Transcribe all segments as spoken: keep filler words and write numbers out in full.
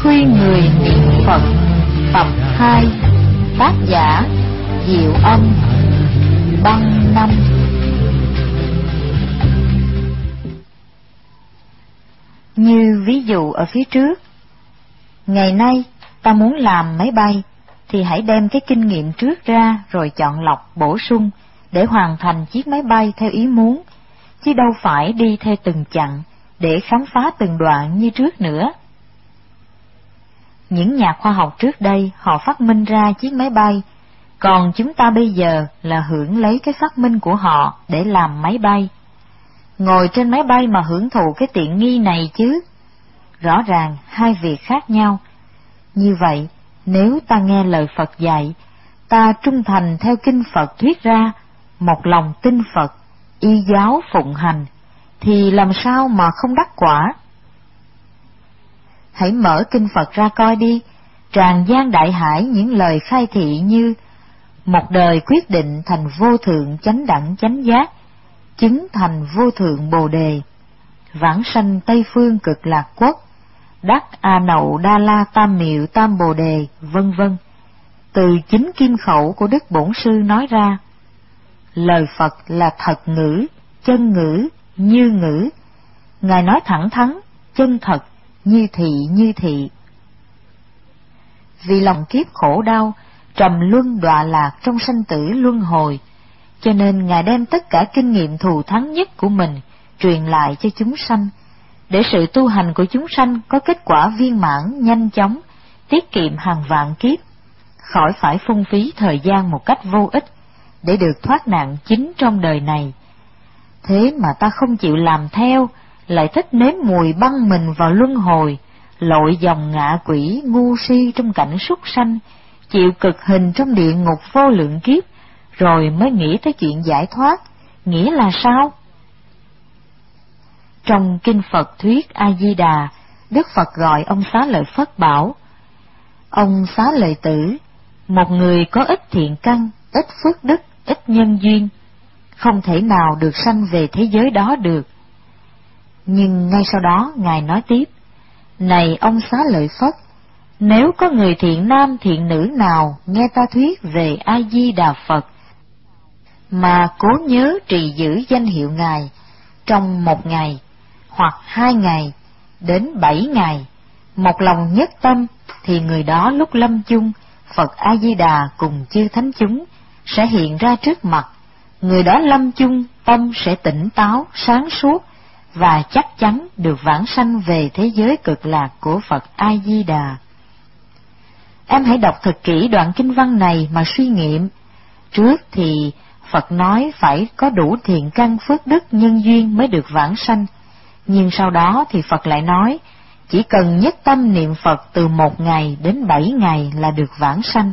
khuyên người niệm Phật tập hai. Tác giả Diệu Âm. Băng năm. Như ví dụ ở phía trước, ngày nay ta muốn làm máy bay thì hãy đem cái kinh nghiệm trước ra rồi chọn lọc bổ sung để hoàn thành chiếc máy bay theo ý muốn, chứ đâu phải đi theo từng chặng để khám phá từng đoạn như trước nữa. Những nhà khoa học trước đây họ phát minh ra chiếc máy bay, còn chúng ta bây giờ là hưởng lấy cái phát minh của họ để làm máy bay. Ngồi trên máy bay mà hưởng thụ cái tiện nghi này chứ. Rõ ràng hai việc khác nhau. Như vậy, nếu ta nghe lời Phật dạy, ta trung thành theo kinh Phật thuyết ra, một lòng tin Phật, y giáo phụng hành, thì làm sao mà không đắc quả? Hãy mở kinh Phật ra coi đi, tràn gian đại hải những lời khai thị như: một đời quyết định thành vô thượng chánh đẳng chánh giác, chứng thành vô thượng bồ đề, vãng sanh Tây phương cực lạc quốc, đắc A Nậu Đa La Tam Miệu Tam Bồ Đề, vân vân. Từ chính kim khẩu của Đức Bổn Sư nói ra. Lời Phật là thật ngữ, chân ngữ, như ngữ. Ngài nói thẳng thắn, chân thật, như thị như thị. Vì lòng kiếp khổ đau, trầm luân đọa lạc trong sanh tử luân hồi, cho nên Ngài đem tất cả kinh nghiệm thù thắng nhất của mình truyền lại cho chúng sanh, để sự tu hành của chúng sanh có kết quả viên mãn nhanh chóng, tiết kiệm hàng vạn kiếp, khỏi phải phung phí thời gian một cách vô ích, để được thoát nạn chính trong đời này. Thế mà ta không chịu làm theo, lại thích nếm mùi băng mình vào luân hồi, lội dòng ngạ quỷ ngu si trong cảnh súc sanh, chịu cực hình trong địa ngục vô lượng kiếp, rồi mới nghĩ tới chuyện giải thoát. Nghĩa là sao? Trong kinh Phật thuyết A Di Đà, Đức Phật gọi ông Xá Lợi Phất bảo: ông Xá Lợi Tử, một người có ít thiện căn, ít phước đức, ít nhân duyên, không thể nào được sanh về thế giới đó được. Nhưng ngay sau đó Ngài nói tiếp: này ông Xá Lợi Phất, nếu có người thiện nam thiện nữ nào nghe ta thuyết về A Di Đà Phật mà cố nhớ trì giữ danh hiệu Ngài trong một ngày hoặc hai ngày đến bảy ngày, một lòng nhất tâm, thì người đó lúc lâm chung, Phật A Di Đà cùng chư thánh chúng sẽ hiện ra trước mặt. Người đó lâm chung tâm sẽ tỉnh táo, sáng suốt, và chắc chắn được vãng sanh về thế giới cực lạc của Phật A Di Đà. Em hãy đọc thật kỹ đoạn kinh văn này mà suy nghiệm. Trước thì Phật nói phải có đủ thiện căn phước đức nhân duyên mới được vãng sanh, nhưng sau đó thì Phật lại nói chỉ cần nhất tâm niệm Phật từ một ngày đến bảy ngày là được vãng sanh.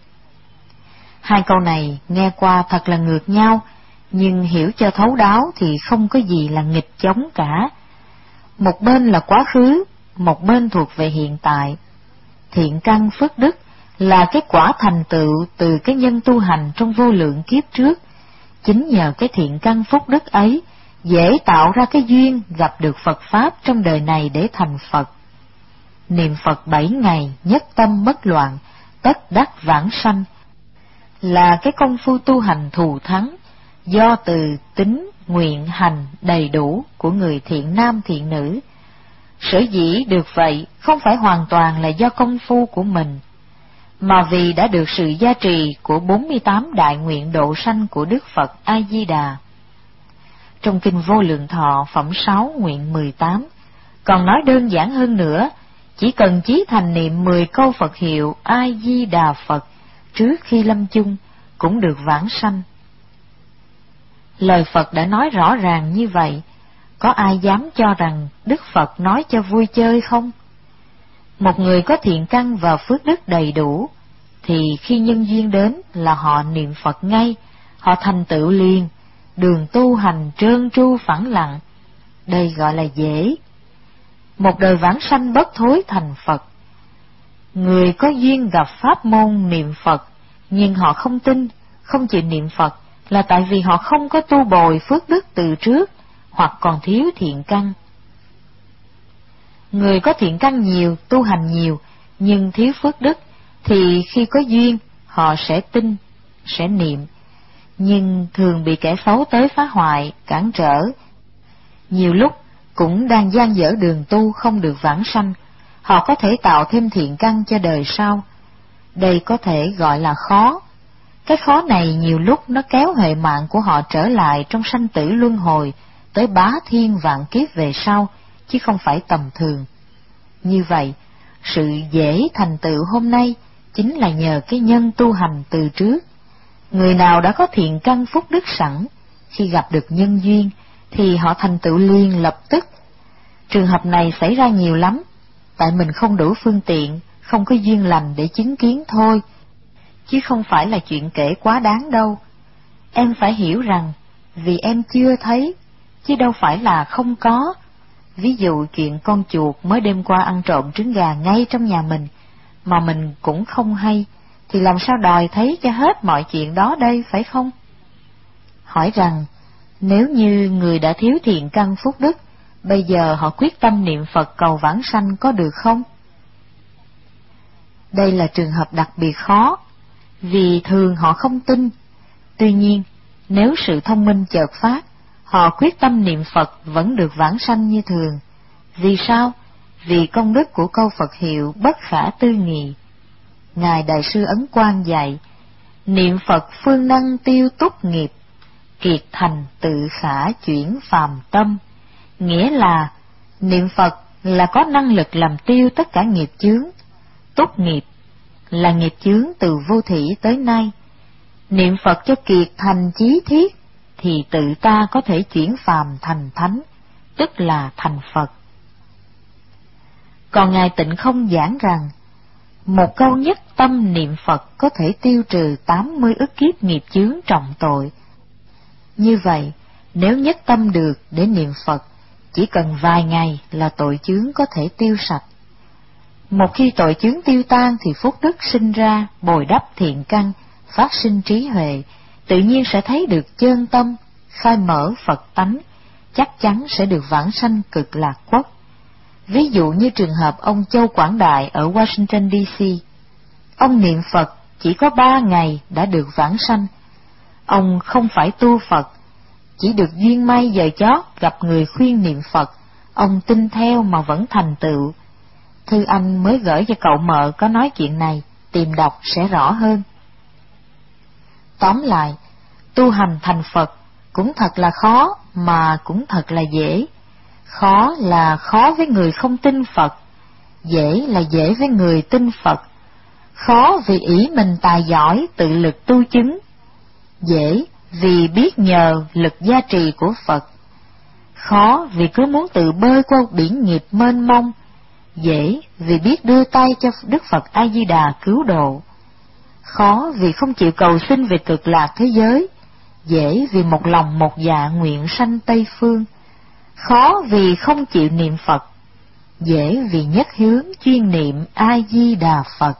Hai câu này nghe qua thật là ngược nhau, nhưng hiểu cho thấu đáo thì không có gì là nghịch chống cả. Một bên là quá khứ, một bên thuộc về hiện tại. Thiện căn phước đức là cái quả thành tựu từ cái nhân tu hành trong vô lượng kiếp trước. Chính nhờ cái thiện căn phúc đức ấy dễ tạo ra cái duyên gặp được Phật Pháp trong đời này để thành Phật. Niệm Phật bảy ngày, nhất tâm bất loạn, tất đắc vãng sanh, là cái công phu tu hành thù thắng, do từ tính, nguyện, hành đầy đủ của người thiện nam thiện nữ. Sở dĩ được vậy không phải hoàn toàn là do công phu của mình, mà vì đã được sự gia trì của bốn mươi tám đại nguyện độ sanh của Đức Phật A Di Đà. Trong kinh Vô Lượng Thọ phẩm sáu nguyện mười tám còn nói đơn giản hơn nữa, chỉ cần chí thành niệm mười câu Phật hiệu A Di Đà Phật trước khi lâm chung cũng được vãng sanh. Lời Phật đã nói rõ ràng như vậy, có ai dám cho rằng Đức Phật nói cho vui chơi không? Một người có thiện căn và phước đức đầy đủ, thì khi nhân duyên đến là họ niệm Phật ngay, họ thành tựu liền, đường tu hành trơn tru phẳng lặng. Đây gọi là dễ. Một đời vãng sanh bất thối thành Phật. Người có duyên gặp pháp môn niệm Phật, nhưng họ không tin, không chịu niệm Phật, là tại vì họ không có tu bồi phước đức từ trước, hoặc còn thiếu thiện căn. Người có thiện căn nhiều, tu hành nhiều, nhưng thiếu phước đức, thì khi có duyên, họ sẽ tin, sẽ niệm, nhưng thường bị kẻ xấu tới phá hoại, cản trở. Nhiều lúc cũng đang dang dở đường tu không được vãng sanh, họ có thể tạo thêm thiện căn cho đời sau. Đây có thể gọi là khó. Cái khó này nhiều lúc nó kéo huệ mạng của họ trở lại trong sanh tử luân hồi, tới bá thiên vạn kiếp về sau, chứ không phải tầm thường. Như vậy, sự dễ thành tựu hôm nay chính là nhờ cái nhân tu hành từ trước. Người nào đã có thiện căn phúc đức sẵn, khi gặp được nhân duyên, thì họ thành tựu liền lập tức. Trường hợp này xảy ra nhiều lắm, tại mình không đủ phương tiện, không có duyên lành để chứng kiến thôi, chứ không phải là chuyện kể quá đáng đâu. Em phải hiểu rằng, vì em chưa thấy, chứ đâu phải là không có. Ví dụ chuyện con chuột mới đêm qua ăn trộm trứng gà ngay trong nhà mình, mà mình cũng không hay, thì làm sao đòi thấy cho hết mọi chuyện đó đây, phải không? Hỏi rằng, nếu như người đã thiếu thiện căn phúc đức, bây giờ họ quyết tâm niệm Phật cầu vãng sanh có được không? Đây là trường hợp đặc biệt khó, vì thường họ không tin. Tuy nhiên, nếu sự thông minh chợt phát, họ quyết tâm niệm Phật vẫn được vãng sanh như thường. Vì sao? Vì công đức của câu Phật hiệu bất khả tư nghị. Ngài Đại sư Ấn Quang dạy, niệm Phật phương năng tiêu túc nghiệp, kiệt thành tự khả chuyển phàm tâm. Nghĩa là, niệm Phật là có năng lực làm tiêu tất cả nghiệp chướng. Túc nghiệp là nghiệp chướng từ vô thỉ tới nay. Niệm Phật cho kiệt thành chí thiết, thì tự ta có thể chuyển phàm thành thánh, tức là thành Phật. Còn Ngài Tịnh Không giảng rằng, một câu nhất tâm niệm Phật có thể tiêu trừ tám mươi ức kiếp nghiệp chướng trọng tội. Như vậy, nếu nhất tâm được để niệm Phật, chỉ cần vài ngày là tội chướng có thể tiêu sạch. Một khi tội chướng tiêu tan thì phúc đức sinh ra, bồi đắp thiện căn, phát sinh trí huệ, tự nhiên sẽ thấy được chân tâm, khai mở Phật tánh, chắc chắn sẽ được vãng sanh cực lạc quốc. Ví dụ như trường hợp ông Châu Quảng Đại ở Washington đê xê. Ông niệm Phật chỉ có ba ngày đã được vãng sanh. Ông không phải tu Phật, chỉ được duyên may giờ chót gặp người khuyên niệm Phật, ông tin theo mà vẫn thành tựu. Thư Anh mới gửi cho cậu mợ có nói chuyện này, tìm đọc sẽ rõ hơn. Tóm lại, tu hành thành Phật cũng thật là khó mà cũng thật là dễ. Khó là khó với người không tin Phật, dễ là dễ với người tin Phật. Khó vì ý mình tài giỏi tự lực tu chứng, dễ vì biết nhờ lực gia trì của Phật. Khó vì cứ muốn tự bơi qua biển nghiệp mênh mông, dễ vì biết đưa tay cho Đức Phật A Di Đà cứu độ. Khó vì không chịu cầu xin về cực lạc thế giới, dễ vì một lòng một dạ nguyện sanh Tây Phương. Khó vì không chịu niệm Phật, dễ vì nhất hướng chuyên niệm A Di Đà Phật.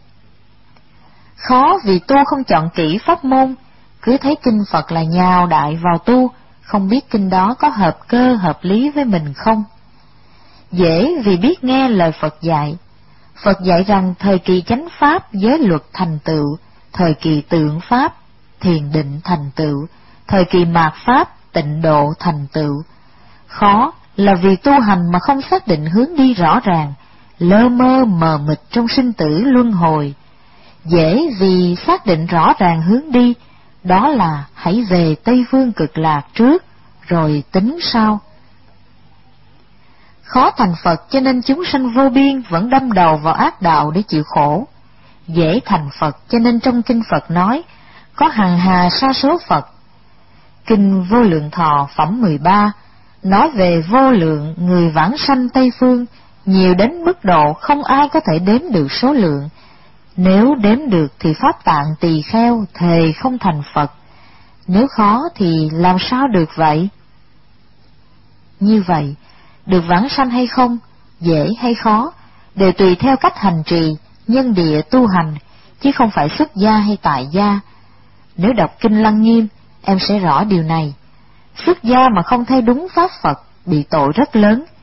Khó vì tu không chọn kỹ pháp môn, cứ thấy kinh Phật là nhào đại vào tu, không biết kinh đó có hợp cơ hợp lý với mình không. Dễ vì biết nghe lời Phật dạy. Phật dạy rằng thời kỳ chánh pháp giới luật thành tựu, thời kỳ tượng pháp thiền định thành tựu, thời kỳ mạt pháp tịnh độ thành tựu. Khó là vì tu hành mà không xác định hướng đi rõ ràng, lơ mơ mờ mịt trong sinh tử luân hồi. Dễ vì xác định rõ ràng hướng đi, đó là hãy về Tây Phương Cực Lạc trước, rồi tính sau. Khó thành Phật cho nên chúng sanh vô biên vẫn đâm đầu vào ác đạo để chịu khổ. Dễ thành Phật cho nên trong kinh Phật nói, có hằng hà sa số Phật. Kinh Vô Lượng Thọ phẩm mười ba nói về vô lượng người vãng sanh Tây Phương, nhiều đến mức độ không ai có thể đếm được số lượng. Nếu đếm được thì Pháp Tạng Tỳ Kheo thề không thành Phật. Nếu khó thì làm sao được vậy? Như vậy, được vãng sanh hay không, dễ hay khó, đều tùy theo cách hành trì, nhân địa tu hành, chứ không phải xuất gia hay tại gia. Nếu đọc Kinh Lăng Nghiêm, em sẽ rõ điều này. Xuất gia mà không theo đúng pháp Phật, bị tội rất lớn.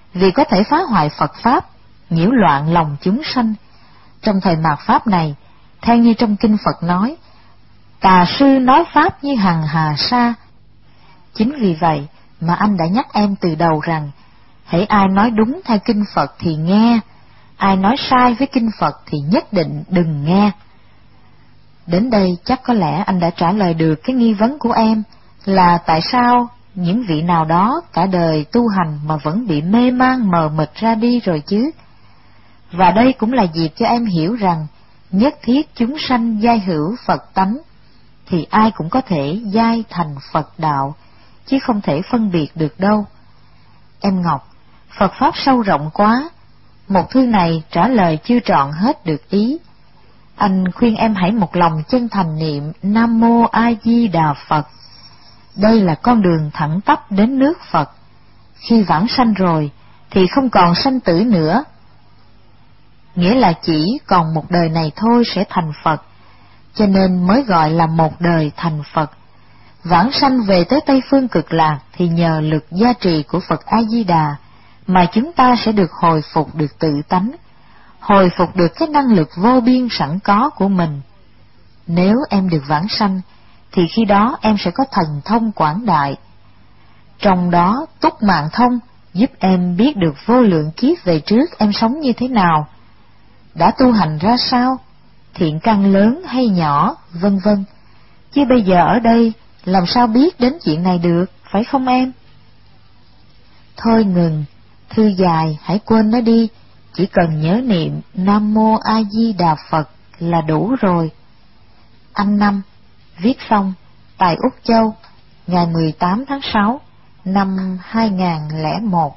vì có thể phá hoại Phật Pháp, nhiễu loạn lòng chúng sanh. Trong thời mạt Pháp này, theo như trong Kinh Phật nói, tà sư nói Pháp như hằng hà sa. Chính vì vậy mà anh đã nhắc em từ đầu rằng, hễ ai nói đúng theo Kinh Phật thì nghe, ai nói sai với Kinh Phật thì nhất định đừng nghe. Đến đây chắc có lẽ anh đã trả lời được cái nghi vấn của em là tại sao những vị nào đó cả đời tu hành mà vẫn bị mê man mờ mịt ra đi rồi chứ. Và đây cũng là dịp cho em hiểu rằng nhất thiết chúng sanh giai hữu Phật tánh, thì ai cũng có thể giai thành Phật đạo, chứ không thể phân biệt được đâu. Em Ngọc, Phật Pháp sâu rộng quá, một thư này trả lời chưa trọn hết được ý. Anh khuyên em hãy một lòng chân thành niệm Nam Mô A Di Đà Phật. Đây là con đường thẳng tắp đến nước Phật. Khi vãng sanh rồi thì không còn sanh tử nữa, nghĩa là chỉ còn một đời này thôi sẽ thành Phật, cho nên mới gọi là một đời thành Phật. Vãng sanh về tới Tây Phương Cực Lạc thì nhờ lực gia trì của Phật A Di Đà mà chúng ta sẽ được hồi phục được tự tánh, hồi phục được cái năng lực vô biên sẵn có của mình. Nếu em được vãng sanh thì khi đó em sẽ có thần thông quảng đại. Trong đó túc mạng thông giúp em biết được vô lượng kiếp về trước em sống như thế nào, đã tu hành ra sao, thiện căn lớn hay nhỏ, vân vân. Chứ bây giờ ở đây làm sao biết đến chuyện này được, phải không em? Thôi ngừng, thư dài hãy quên nó đi, chỉ cần nhớ niệm Nam Mô A Di Đà Phật là đủ rồi. Anh Năm, viết xong tại Úc Châu, ngày mười tám tháng sáu năm hai nghìn lẻ một.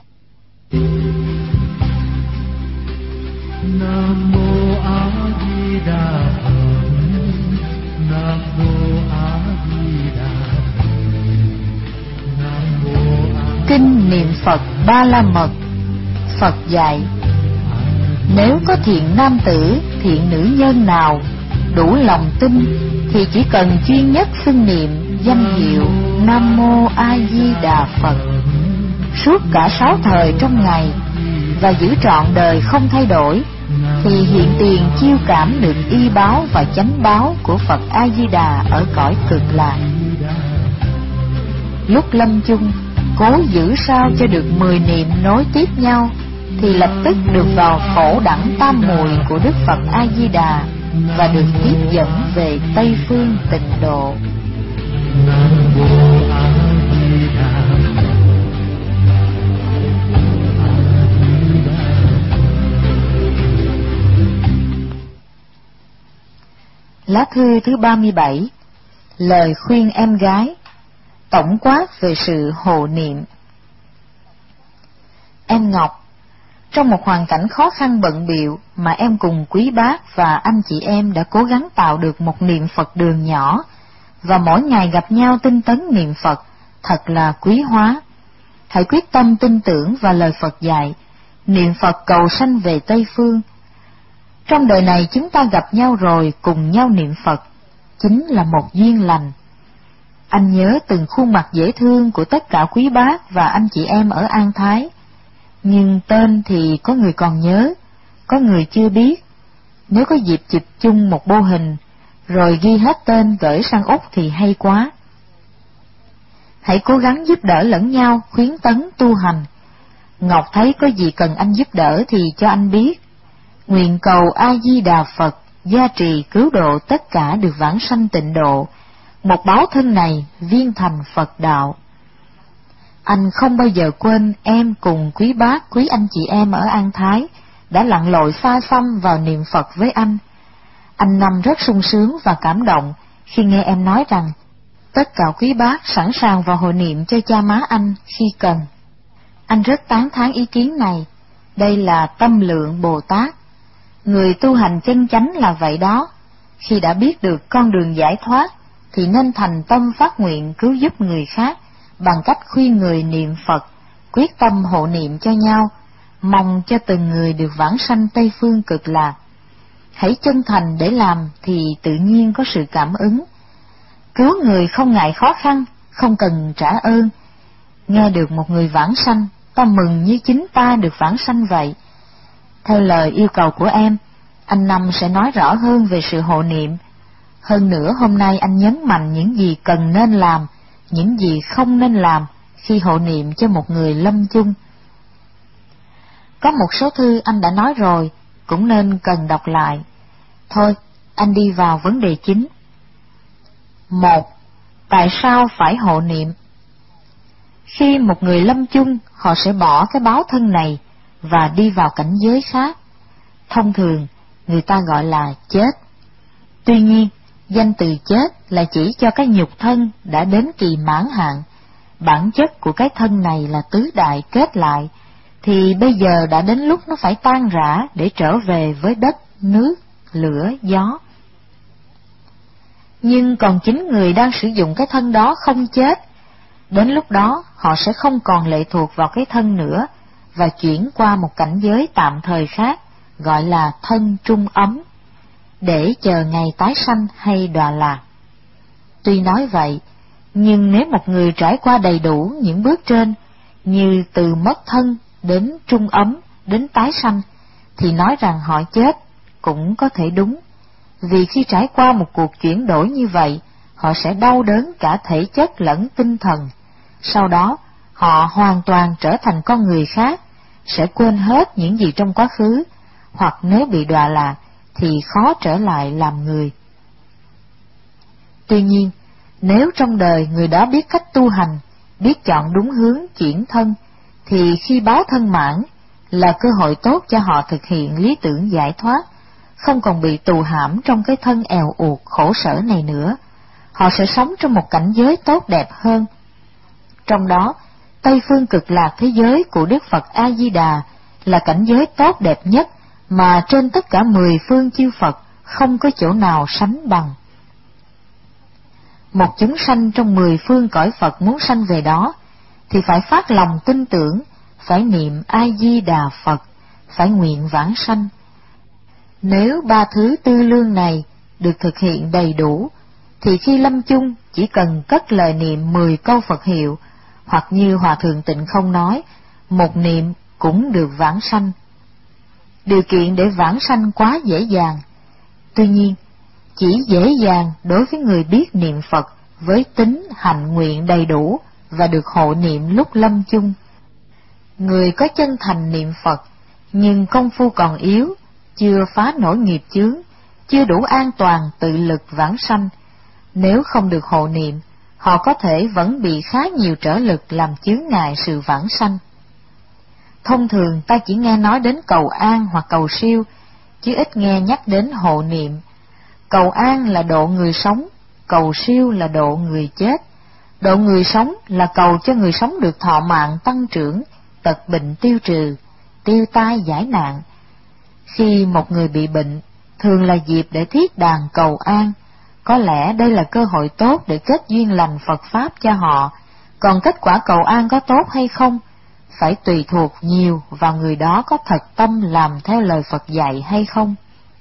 Nam Mô A Di Đà Phật. Nam Mô A Di Đà Phật. Nam Mô A. Kinh niệm Phật Ba La Mật. Phật dạy: nếu có thiện nam tử, thiện nữ nhân nào đủ lòng tin thì chỉ cần duy nhất xưng niệm danh hiệu Nam Mô A Di Đà Phật suốt cả sáu thời trong ngày và giữ trọn đời không thay đổi, thì hiện tiền chiêu cảm được y báo và chánh báo của Phật A Di Đà ở cõi Cực Lạc. Lúc lâm chung cố giữ sao cho được mười niệm nối tiếp nhau thì lập tức được vào phổ đẳng tam muội của Đức Phật A Di Đà và được tiếp dẫn về Tây Phương Tịnh Độ. Nam Mô A Di Đà Phật. Lá thư thứ ba mươi bảy. Lời khuyên em gái. Tổng quát về sự hộ niệm. Em Ngọc, trong một hoàn cảnh khó khăn bận bịu mà em cùng quý bác và anh chị em đã cố gắng tạo được một niệm Phật đường nhỏ, và mỗi ngày gặp nhau tinh tấn niệm Phật, thật là quý hóa. Hãy quyết tâm tin tưởng vào lời Phật dạy, niệm Phật cầu sanh về Tây Phương. Trong đời này chúng ta gặp nhau rồi cùng nhau niệm Phật, chính là một duyên lành. Anh nhớ từng khuôn mặt dễ thương của tất cả quý bác và anh chị em ở An Thái, nhưng tên thì có người còn nhớ, có người chưa biết. Nếu có dịp chụp chung một bô hình, rồi ghi hết tên gửi sang Úc thì hay quá. Hãy cố gắng giúp đỡ lẫn nhau, khuyến tấn tu hành. Ngọc thấy có gì cần anh giúp đỡ thì cho anh biết. Nguyện cầu A Di Đà Phật gia trì cứu độ tất cả được vãng sanh tịnh độ, một báo thân này viên thành Phật đạo. Anh không bao giờ quên em cùng quý bác, quý anh chị em ở An Thái đã lặn lội xa xăm vào niệm Phật với anh. Anh Năm rất sung sướng và cảm động khi nghe em nói rằng tất cả quý bác sẵn sàng vào hộ niệm cho cha má anh khi cần. Anh rất tán thán ý kiến này. Đây là tâm lượng Bồ Tát. Người tu hành chân chánh là vậy đó. Khi đã biết được con đường giải thoát thì nên thành tâm phát nguyện cứu giúp người khác bằng cách khuyên người niệm Phật, quyết tâm hộ niệm cho nhau, mong cho từng người được vãng sanh Tây Phương Cực Lạc. Hãy chân thành để làm thì tự nhiên có sự cảm ứng. Cứu người không ngại khó khăn, không cần trả ơn. Nghe được một người vãng sanh ta mừng như chính ta được vãng sanh vậy. Theo lời yêu cầu của em, anh Năm sẽ nói rõ hơn về sự hộ niệm. Hơn nữa hôm nay anh nhấn mạnh những gì cần nên làm, những gì không nên làm khi hộ niệm cho một người lâm chung. Có một số thư anh đã nói rồi, cũng nên cần đọc lại. Thôi, anh đi vào vấn đề chính. Một. Tại sao phải hộ niệm? Khi một người lâm chung, họ sẽ bỏ cái báo thân này và đi vào cảnh giới khác. Thông thường, người ta gọi là chết. Tuy nhiên, danh từ chết là chỉ cho cái nhục thân đã đến kỳ mãn hạn. Bản chất của cái thân này là tứ đại kết lại, thì bây giờ đã đến lúc nó phải tan rã để trở về với đất, nước, lửa, gió. Nhưng còn chính người đang sử dụng cái thân đó không chết. Đến lúc đó họ sẽ không còn lệ thuộc vào cái thân nữa và chuyển qua một cảnh giới tạm thời khác, gọi là thân trung ấm, để chờ ngày tái sanh hay đọa lạc. Tuy nói vậy, nhưng nếu một người trải qua đầy đủ những bước trên, như từ mất thân đến trung ấm đến tái sanh, thì nói rằng họ chết cũng có thể đúng. Vì khi trải qua một cuộc chuyển đổi như vậy, họ sẽ đau đớn cả thể chất lẫn tinh thần. Sau đó, họ hoàn toàn trở thành con người khác, sẽ quên hết những gì trong quá khứ, hoặc nếu bị đọa lạc thì khó trở lại làm người. Tuy nhiên, nếu trong đời người đó biết cách tu hành, biết chọn đúng hướng chuyển thân, thì khi báo thân mãn là cơ hội tốt cho họ thực hiện lý tưởng giải thoát, không còn bị tù hãm trong cái thân èo uột khổ sở này nữa. Họ sẽ sống trong một cảnh giới tốt đẹp hơn. Trong đó, Tây phương cực lạc thế giới của Đức Phật A-di-đà là cảnh giới tốt đẹp nhất mà trên tất cả mười phương chư Phật không có chỗ nào sánh bằng. Một chúng sanh trong mười phương cõi Phật muốn sanh về đó, thì phải phát lòng tin tưởng, phải niệm A-di-đà Phật, phải nguyện vãng sanh. Nếu ba thứ tư lương này được thực hiện đầy đủ, thì khi lâm chung chỉ cần cất lời niệm mười câu Phật hiệu, hoặc như Hòa Thượng Tịnh Không nói, một niệm cũng được vãng sanh. Điều kiện để vãng sanh quá dễ dàng. Tuy nhiên, chỉ dễ dàng đối với người biết niệm Phật với tính hạnh nguyện đầy đủ và được hộ niệm lúc lâm chung. Người có chân thành niệm Phật, nhưng công phu còn yếu, chưa phá nổi nghiệp chướng, chưa đủ an toàn tự lực vãng sanh, nếu không được hộ niệm, họ có thể vẫn bị khá nhiều trở lực làm chướng ngại sự vãng sanh. Thông thường ta chỉ nghe nói đến cầu an hoặc cầu siêu, chứ ít nghe nhắc đến hộ niệm. Cầu an là độ người sống, cầu siêu là độ người chết. Độ người sống là cầu cho người sống được thọ mạng tăng trưởng, tật bệnh tiêu trừ, tiêu tai giải nạn. Khi một người bị bệnh, thường là dịp để thiết đàn cầu an. Có lẽ đây là cơ hội tốt để kết duyên lành Phật Pháp cho họ, còn kết quả cầu an có tốt hay không, phải tùy thuộc nhiều vào người đó có thật tâm làm theo lời Phật dạy hay không.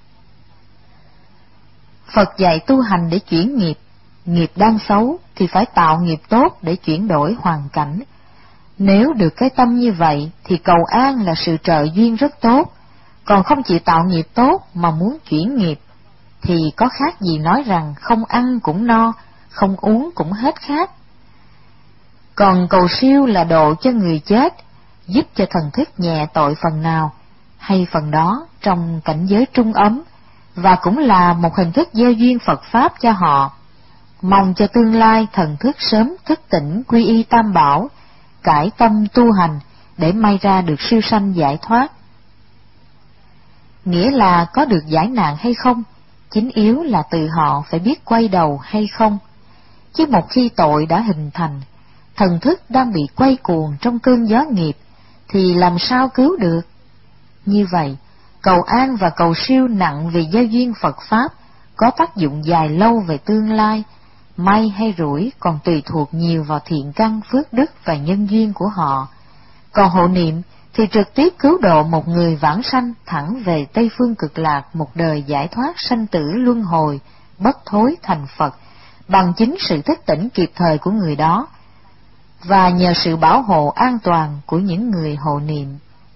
Phật dạy tu hành để chuyển nghiệp, nghiệp đang xấu thì phải tạo nghiệp tốt để chuyển đổi hoàn cảnh. Nếu được cái tâm như vậy thì cầu an là sự trợ duyên rất tốt, còn không chịu tạo nghiệp tốt mà muốn chuyển nghiệp, thì có khác gì nói rằng không ăn cũng no, không uống cũng hết khát. Còn cầu siêu là độ cho người chết, giúp cho thần thức nhẹ tội phần nào hay phần đó trong cảnh giới trung ấm, và cũng là một hình thức gieo duyên Phật Pháp cho họ, mong cho tương lai thần thức sớm thức tỉnh quy y Tam Bảo, cải tâm tu hành để may ra được siêu sanh giải thoát. Nghĩa là có được giải nạn hay không, chính yếu là từ họ phải biết quay đầu hay không. Chứ một khi tội đã hình thành, thần thức đang bị quay cuồng trong cơn gió nghiệp, thì làm sao cứu được? Như vậy, cầu an và cầu siêu nặng về gieo duyên Phật Pháp có tác dụng dài lâu về tương lai, may hay rủi còn tùy thuộc nhiều vào thiện căn, phước đức và nhân duyên của họ. Còn hộ niệm thì trực tiếp cứu độ một người vãng sanh thẳng về Tây phương cực lạc, một đời giải thoát sanh tử luân hồi, bất thối thành Phật, bằng chính sự thức tỉnh kịp thời của người đó. và nhờ sự bảo hộ an toàn của những người hộ niệm.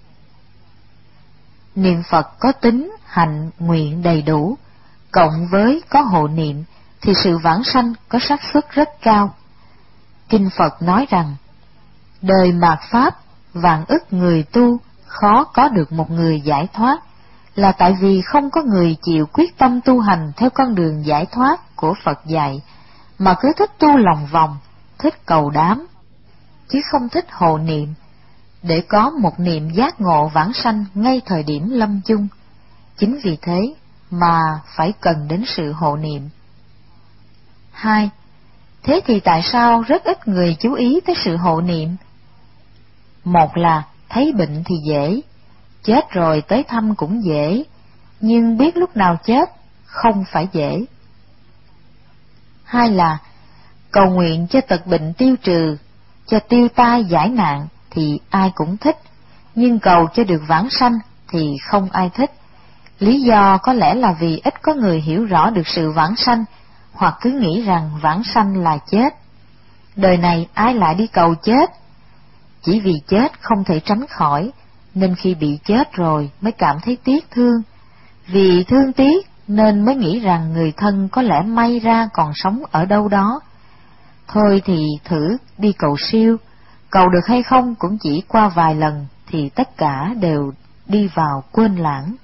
Niệm Phật có tính hạnh nguyện đầy đủ, cộng với có hộ niệm thì sự vãng sanh có xác suất rất cao. Kinh Phật nói rằng, đời mạt Pháp vạn ức người tu khó có được một người giải thoát, là tại vì không có người chịu quyết tâm tu hành theo con đường giải thoát của Phật dạy, mà cứ thích tu lòng vòng, thích cầu đám, chứ không thích hộ niệm, để có một niệm giác ngộ vãng sanh ngay thời điểm lâm chung. Chính vì thế mà phải cần đến sự hộ niệm. Hai, thế thì tại sao rất ít người chú ý tới sự hộ niệm? Một là thấy bệnh thì dễ, chết rồi tới thăm cũng dễ, nhưng biết lúc nào chết không phải dễ. Hai là cầu nguyện cho tật bệnh tiêu trừ, cho tiêu tai giải nạn thì ai cũng thích, nhưng cầu cho được vãng sanh thì không ai thích. Lý do có lẽ là vì ít có người hiểu rõ được sự vãng sanh, hoặc cứ nghĩ rằng vãng sanh là chết. Đời này ai lại đi cầu chết? Chỉ vì chết không thể tránh khỏi, nên khi bị chết rồi mới cảm thấy tiếc thương. Vì thương tiếc nên mới nghĩ rằng người thân có lẽ may ra còn sống ở đâu đó. Thôi thì thử đi cầu siêu, cầu được hay không cũng chỉ qua vài lần thì tất cả đều đi vào quên lãng.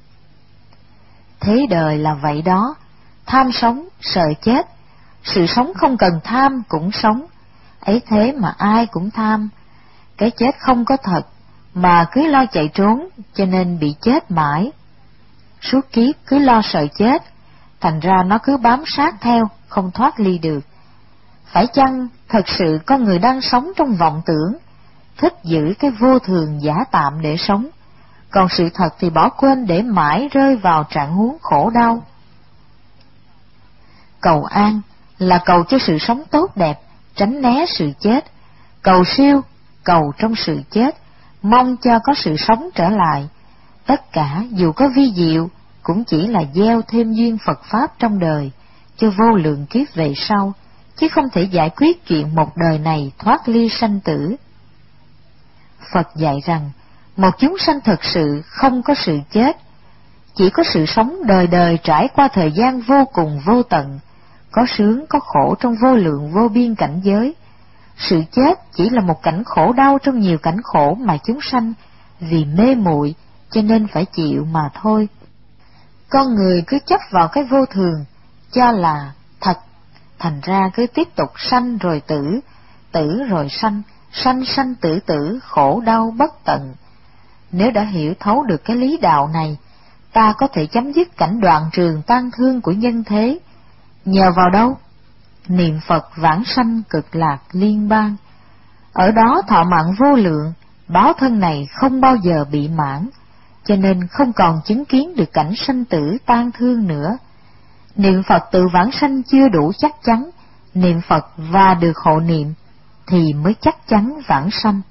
Thế đời là vậy đó, tham sống, sợ chết, sự sống không cần tham cũng sống, ấy thế mà ai cũng tham. Cái chết không có thật, mà cứ lo chạy trốn, cho nên bị chết mãi. Suốt kiếp cứ lo sợ chết, thành ra nó cứ bám sát theo, không thoát ly được. Phải chăng thật sự con người đang sống trong vọng tưởng, thích giữ cái vô thường giả tạm để sống, còn sự thật thì bỏ quên để mãi rơi vào trạng huống khổ đau? Cầu an là cầu cho sự sống tốt đẹp, tránh né sự chết. Cầu siêu, cầu trong sự chết, mong cho có sự sống trở lại. Tất cả dù có vi diệu, cũng chỉ là gieo thêm duyên Phật Pháp trong đời, cho vô lượng kiếp về sau, chứ không thể giải quyết chuyện một đời này thoát ly sanh tử. Phật dạy rằng, một chúng sanh thật sự không có sự chết, chỉ có sự sống đời đời trải qua thời gian vô cùng vô tận, có sướng có khổ trong vô lượng vô biên cảnh giới. Sự chết chỉ là một cảnh khổ đau trong nhiều cảnh khổ mà chúng sanh vì mê muội cho nên phải chịu mà thôi. Con người cứ chấp vào cái vô thường, cho là thật, thành ra cứ tiếp tục sanh rồi tử, tử rồi sanh, sanh sanh tử tử, khổ đau bất tận. Nếu đã hiểu thấu được cái lý đạo này, ta có thể chấm dứt cảnh đoạn trường tan thương của nhân thế. Nhờ vào đâu? Niệm Phật vãng sanh cực lạc liên bang. Ở đó thọ mạng vô lượng, báo thân này không bao giờ bị mãn, cho nên không còn chứng kiến được cảnh sanh tử tan thương nữa. Niệm Phật tự vãng sanh chưa đủ chắc chắn, niệm Phật và được hộ niệm thì mới chắc chắn vãng sanh.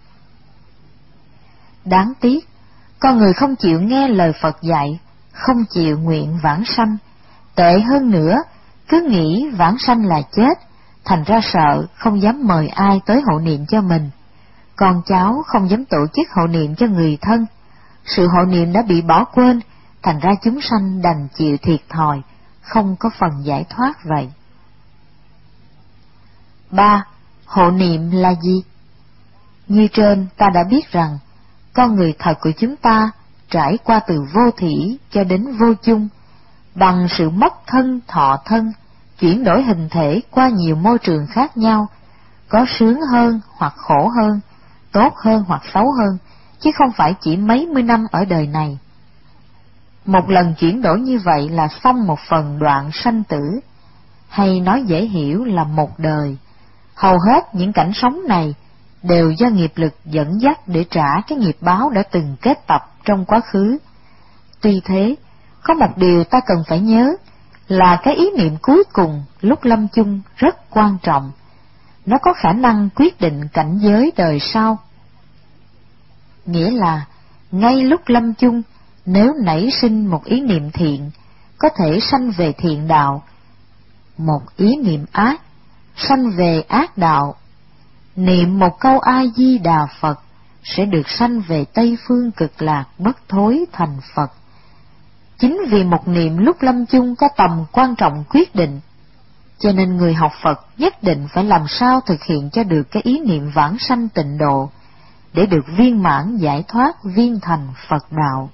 Đáng tiếc, con người không chịu nghe lời Phật dạy, không chịu nguyện vãng sanh. Tệ hơn nữa, cứ nghĩ vãng sanh là chết, thành ra sợ không dám mời ai tới hộ niệm cho mình. Con cháu không dám tổ chức hộ niệm cho người thân. Sự hộ niệm đã bị bỏ quên, thành ra chúng sanh đành chịu thiệt thòi, không có phần giải thoát vậy. Ba. Hộ niệm là gì? Như trên ta đã biết rằng, con người thật của chúng ta trải qua từ vô thỉ cho đến vô chung, bằng sự mất thân thọ thân, chuyển đổi hình thể qua nhiều môi trường khác nhau, có sướng hơn hoặc khổ hơn, tốt hơn hoặc xấu hơn, chứ không phải chỉ mấy mươi năm ở đời này. Một lần chuyển đổi như vậy là xong một phần đoạn sanh tử, hay nói dễ hiểu là một đời. Hầu hết những cảnh sống này đều do nghiệp lực dẫn dắt để trả cái nghiệp báo đã từng kết tập trong quá khứ. Tuy thế, có một điều ta cần phải nhớ là cái ý niệm cuối cùng lúc lâm chung rất quan trọng. Nó có khả năng quyết định cảnh giới đời sau. Nghĩa là, ngay lúc lâm chung, nếu nảy sinh một ý niệm thiện, có thể sanh về thiện đạo; một ý niệm ác, sanh về ác đạo. niệm một câu A-di-đà Phật sẽ được sanh về Tây Phương Cực Lạc bất thối thành Phật. Chính vì một niệm lúc lâm chung có tầm quan trọng quyết định, cho nên người học Phật nhất định phải làm sao thực hiện cho được cái ý niệm vãng sanh tịnh độ, để được viên mãn giải thoát viên thành Phật đạo.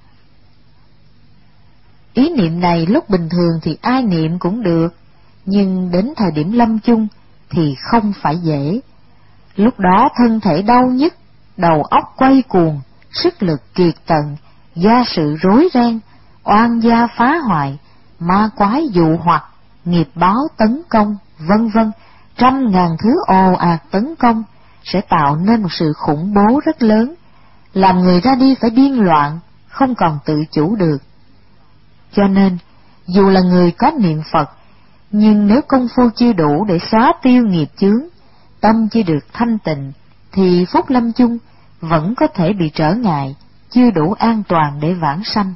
Ý niệm này lúc bình thường thì ai niệm cũng được, nhưng đến thời điểm lâm chung thì không phải dễ. Lúc đó thân thể đau nhức, đầu óc quay cuồng, sức lực kiệt tận, gia sự rối ren, oan gia phá hoại, ma quái dụ hoặc, nghiệp báo tấn công, vân vân, trăm ngàn thứ ồ ạt tấn công, sẽ tạo nên một sự khủng bố rất lớn, làm người ra đi phải điên loạn, không còn tự chủ được. Cho nên, dù là người có niệm Phật, nhưng nếu công phu chưa đủ để xóa tiêu nghiệp chướng, tâm chưa được thanh tịnh, thì phút lâm chung vẫn có thể bị trở ngại, chưa đủ an toàn để vãng sanh.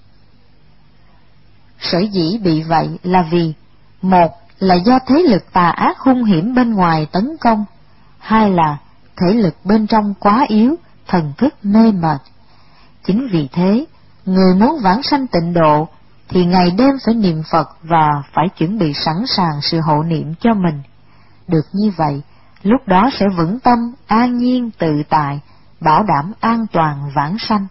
Sở dĩ bị vậy là vì, một là do thế lực tà ác hung hiểm bên ngoài tấn công, hai là thể lực bên trong quá yếu, thần thức mê mệt. Chính vì thế, người muốn vãng sanh tịnh độ thì ngày đêm phải niệm Phật và phải chuẩn bị sẵn sàng sự hộ niệm cho mình. Được như vậy, lúc đó sẽ vững tâm, an nhiên, tự tại, bảo đảm an toàn vãng sanh.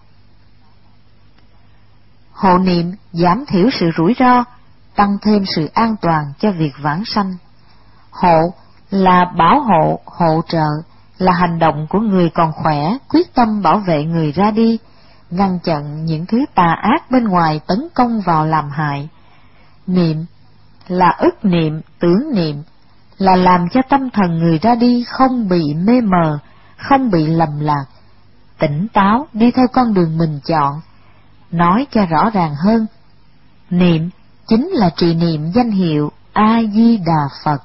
Hộ niệm giảm thiểu sự rủi ro, tăng thêm sự an toàn cho việc vãng sanh. Hộ là bảo hộ, hộ trợ, là hành động của người còn khỏe, quyết tâm bảo vệ người ra đi, ngăn chặn những thứ tà ác bên ngoài tấn công vào làm hại. Niệm là ức niệm, tưởng niệm, là làm cho tâm thần người ra đi không bị mê mờ, không bị lầm lạc, tỉnh táo đi theo con đường mình chọn. Nói cho rõ ràng hơn, niệm chính là trì niệm danh hiệu A-di-đà Phật.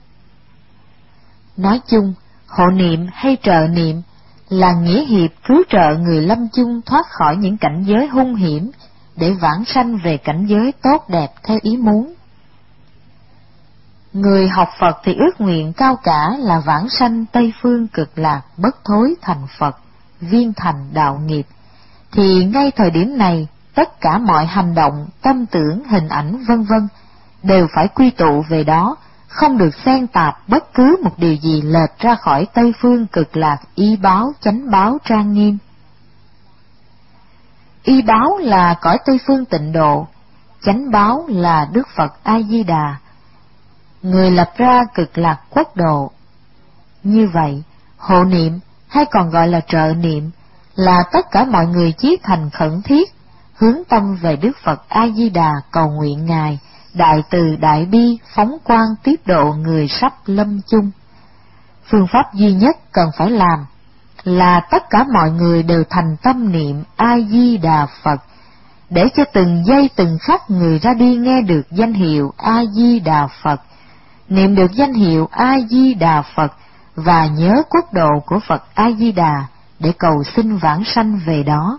Nói chung, hộ niệm hay trợ niệm là nghĩa hiệp cứu trợ người lâm chung thoát khỏi những cảnh giới hung hiểm, để vãng sanh về cảnh giới tốt đẹp theo ý muốn. Người học Phật thì ước nguyện cao cả là vãng sanh Tây Phương Cực Lạc bất thối thành Phật, viên thành đạo nghiệp, thì ngay thời điểm này tất cả mọi hành động, tâm tưởng, hình ảnh vân vân đều phải quy tụ về đó, không được xen tạp bất cứ một điều gì lệch ra khỏi Tây Phương Cực Lạc y báo, chánh báo trang nghiêm. Y báo là cõi Tây Phương tịnh độ, chánh báo là Đức Phật A-di-đà, người lập ra Cực Lạc quốc độ. Như vậy, hộ niệm hay còn gọi là trợ niệm là tất cả mọi người chí thành khẩn thiết, hướng tâm về Đức Phật A-di-đà cầu nguyện Ngài đại từ đại bi phóng quang tiếp độ người sắp lâm chung. Phương pháp duy nhất cần phải làm là tất cả mọi người đều thành tâm niệm A-di-đà Phật, để cho từng giây từng khắc người ra đi nghe được danh hiệu A-di-đà Phật, niệm được danh hiệu A-di-đà Phật và nhớ quốc độ của Phật A-di-đà để cầu xin vãng sanh về đó.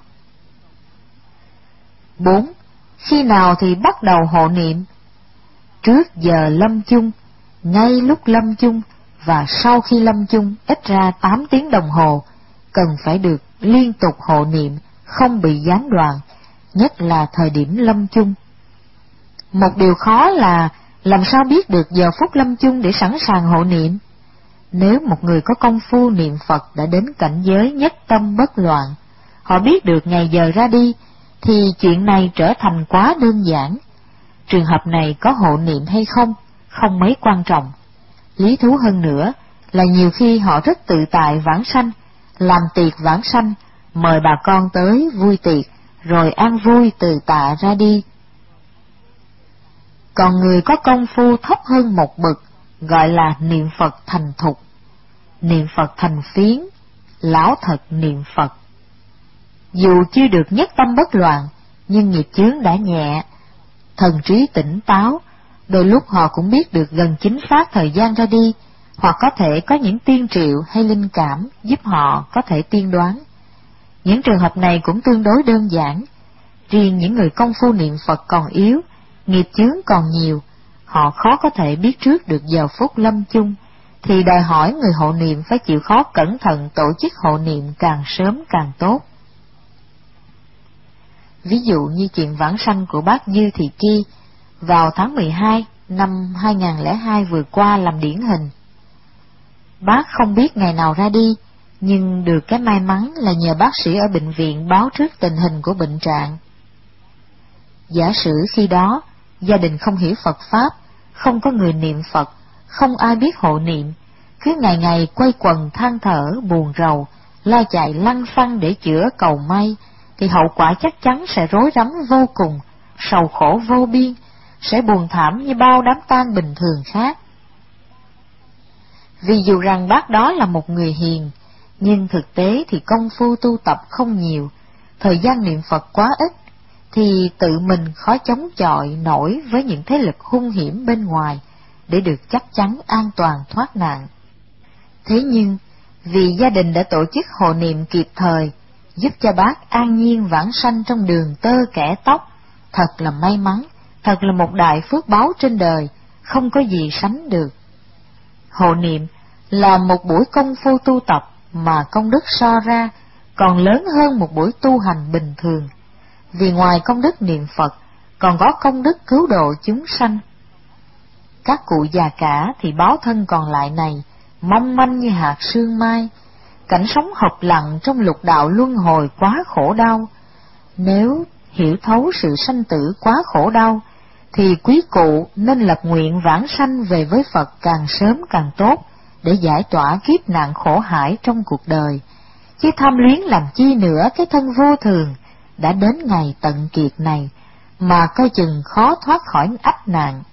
Bốn. Khi nào thì bắt đầu hộ niệm? Trước giờ lâm chung, ngay lúc lâm chung và sau khi lâm chung ít ra tám tiếng đồng hồ, cần phải được liên tục hộ niệm, không bị gián đoạn, nhất là thời điểm lâm chung. Một điều khó là làm sao biết được giờ phút lâm chung để sẵn sàng hộ niệm. Nếu một người có công phu niệm Phật đã đến cảnh giới nhất tâm bất loạn, họ biết được ngày giờ ra đi, thì chuyện này trở thành quá đơn giản. Trường hợp này có hộ niệm hay không, không mấy quan trọng. Lý thú hơn nữa là nhiều khi họ rất tự tại vãng sanh, làm tiệc vãng sanh, mời bà con tới vui tiệc, rồi an vui từ tạ ra đi. Còn người có công phu thấp hơn một bậc, gọi là niệm Phật thành thục, niệm Phật thành phiến, lão thật niệm Phật. Dù chưa được nhất tâm bất loạn, nhưng nghiệp chướng đã nhẹ, thần trí tỉnh táo, đôi lúc họ cũng biết được gần chính xác thời gian ra đi, hoặc có thể có những tiên triệu hay linh cảm giúp họ có thể tiên đoán. Những trường hợp này cũng tương đối đơn giản. Riêng những người công phu niệm Phật còn yếu, nghiệp chướng còn nhiều, họ khó có thể biết trước được giờ phút lâm chung, thì đòi hỏi người hộ niệm phải chịu khó cẩn thận tổ chức hộ niệm càng sớm càng tốt. Ví dụ như chuyện vãng sanh của bác Dư Thị Ki vào tháng mười hai năm hai nghìn không trăm lẻ hai vừa qua làm điển hình. Bác không biết ngày nào ra đi, nhưng được cái may mắn là nhờ bác sĩ ở bệnh viện báo trước tình hình của bệnh trạng. Giả sử khi đó, gia đình không hiểu Phật Pháp, không có người niệm Phật, không ai biết hộ niệm, cứ ngày ngày quay quần than thở, buồn rầu, la chạy lăng xăng để chữa cầu may, thì hậu quả chắc chắn sẽ rối rắm vô cùng, sầu khổ vô biên, sẽ buồn thảm như bao đám tang bình thường khác. Vì dù rằng bác đó là một người hiền, nhưng thực tế thì công phu tu tập không nhiều, thời gian niệm Phật quá ít, thì tự mình khó chống chọi nổi với những thế lực hung hiểm bên ngoài để được chắc chắn an toàn thoát nạn. Thế nhưng, vì gia đình đã tổ chức hộ niệm kịp thời, giúp cho bác an nhiên vãng sanh trong đường tơ kẻ tóc, thật là may mắn, thật là một đại phước báu trên đời, không có gì sánh được. Hộ niệm là một buổi công phu tu tập mà công đức so ra còn lớn hơn một buổi tu hành bình thường, vì ngoài công đức niệm Phật còn có công đức cứu độ chúng sanh. Các cụ già cả thì báo thân còn lại này mong manh như hạt sương mai, cảnh sống học lặng trong lục đạo luân hồi quá khổ đau. Nếu hiểu thấu sự sanh tử quá khổ đau, thì quý cụ nên lập nguyện vãng sanh về với Phật càng sớm càng tốt, để giải tỏa kiếp nạn khổ hải trong cuộc đời, chứ tham luyến làm chi nữa cái thân vô thường đã đến ngày tận kiệt này, mà coi chừng khó thoát khỏi ách nạn.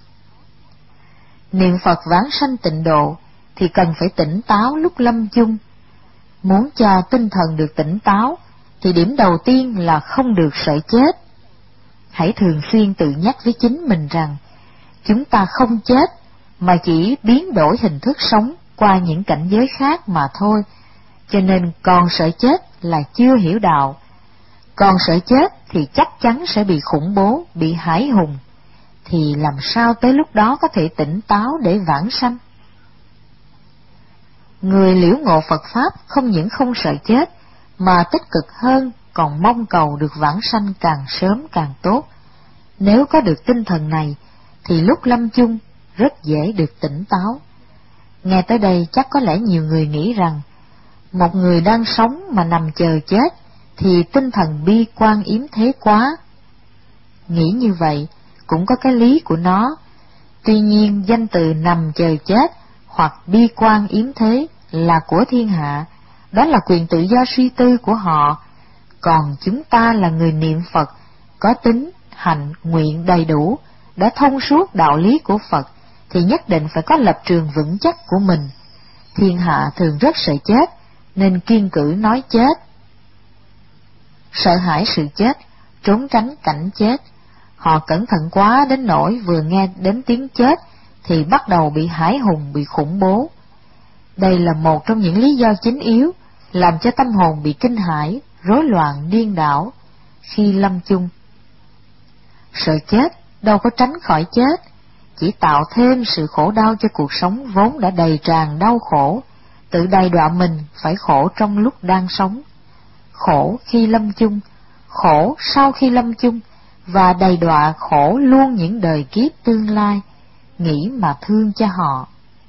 Niệm Phật vãng sanh tịnh độ thì cần phải tỉnh táo lúc lâm chung. Muốn cho tinh thần được tỉnh táo thì điểm đầu tiên là không được sợ chết. Hãy thường xuyên tự nhắc với chính mình rằng chúng ta không chết, mà chỉ biến đổi hình thức sống qua những cảnh giới khác mà thôi, cho nên còn sợ chết là chưa hiểu đạo. Còn sợ chết thì chắc chắn sẽ bị khủng bố, bị hãi hùng, thì làm sao tới lúc đó có thể tỉnh táo để vãng sanh? Người liễu ngộ Phật Pháp không những không sợ chết, mà tích cực hơn còn mong cầu được vãng sanh càng sớm càng tốt. Nếu có được tinh thần này, thì lúc lâm chung rất dễ được tỉnh táo. Nghe tới đây chắc có lẽ nhiều người nghĩ rằng, một người đang sống mà nằm chờ chết, thì tinh thần bi quan yếm thế quá. Nghĩ như vậy cũng có cái lý của nó. Tuy nhiên danh từ nằm chờ chết hoặc bi quan yếm thế là của thiên hạ, đó là quyền tự do suy tư của họ. Còn chúng ta là người niệm Phật, có tính, hạnh, nguyện đầy đủ, đã thông suốt đạo lý của Phật, thì nhất định phải có lập trường vững chắc của mình. Thiên hạ thường rất sợ chết, nên kiên cử nói chết. Sợ hãi sự chết, trốn tránh cảnh chết. Họ cẩn thận quá đến nỗi vừa nghe đến tiếng chết thì bắt đầu bị hãi hùng, bị khủng bố. Đây là một trong những lý do chính yếu làm cho tâm hồn bị kinh hãi, rối loạn, điên đảo khi lâm chung. Sợ chết đâu có tránh khỏi chết, chỉ tạo thêm sự khổ đau cho cuộc sống vốn đã đầy tràn đau khổ, tự đày đọa mình phải khổ trong lúc đang sống. Khổ khi lâm chung, khổ sau khi lâm chung, và đầy đọa khổ luôn những đời kiếp tương lai, nghĩ mà thương cho họ.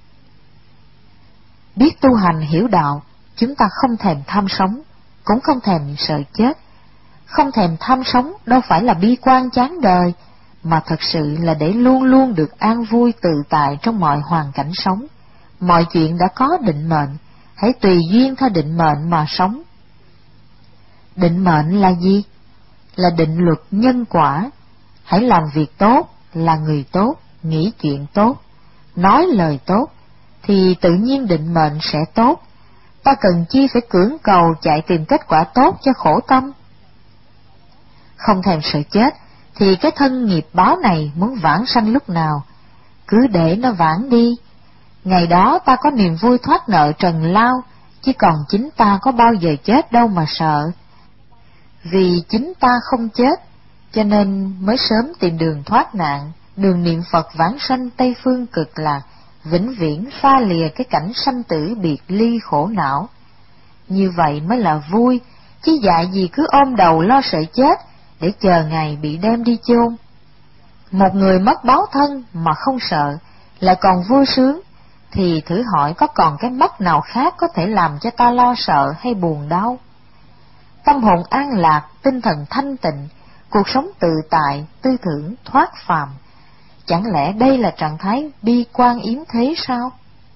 Biết tu hành hiểu đạo, chúng ta không thèm tham sống, cũng không thèm sợ chết. Không thèm tham sống đâu phải là bi quan chán đời, mà thật sự là để luôn luôn được an vui tự tại trong mọi hoàn cảnh sống. Mọi chuyện đã có định mệnh, hãy tùy duyên theo định mệnh mà sống. Định mệnh là gì? Là định luật nhân quả. Hãy làm việc tốt, là người tốt, nghĩ chuyện tốt, nói lời tốt, thì tự nhiên định mệnh sẽ tốt. Ta cần chi phải cưỡng cầu chạy tìm kết quả tốt cho khổ tâm. Không thèm sợ chết, thì cái thân nghiệp báo này muốn vãng sanh lúc nào, cứ để nó vãng đi. Ngày đó ta có niềm vui thoát nợ trần lao, chứ còn chính ta có bao giờ chết đâu mà sợ. Vì chính ta không chết, cho nên mới sớm tìm đường thoát nạn, đường niệm Phật vãng sanh Tây Phương Cực Lạc, vĩnh viễn xa lìa cái cảnh sanh tử biệt ly khổ não. Như vậy mới là vui, chứ dại gì cứ ôm đầu lo sợ chết để chờ ngày bị đem đi chôn. Một người mất báo thân mà không sợ, lại còn vui sướng, thì thử hỏi có còn cái mất nào khác có thể làm cho ta lo sợ hay buồn đau? Tâm hồn an lạc, tinh thần thanh tịnh, cuộc sống tự tại, tư tưởng thoát phàm, chẳng lẽ đây là trạng thái bi quan yếm thế sao?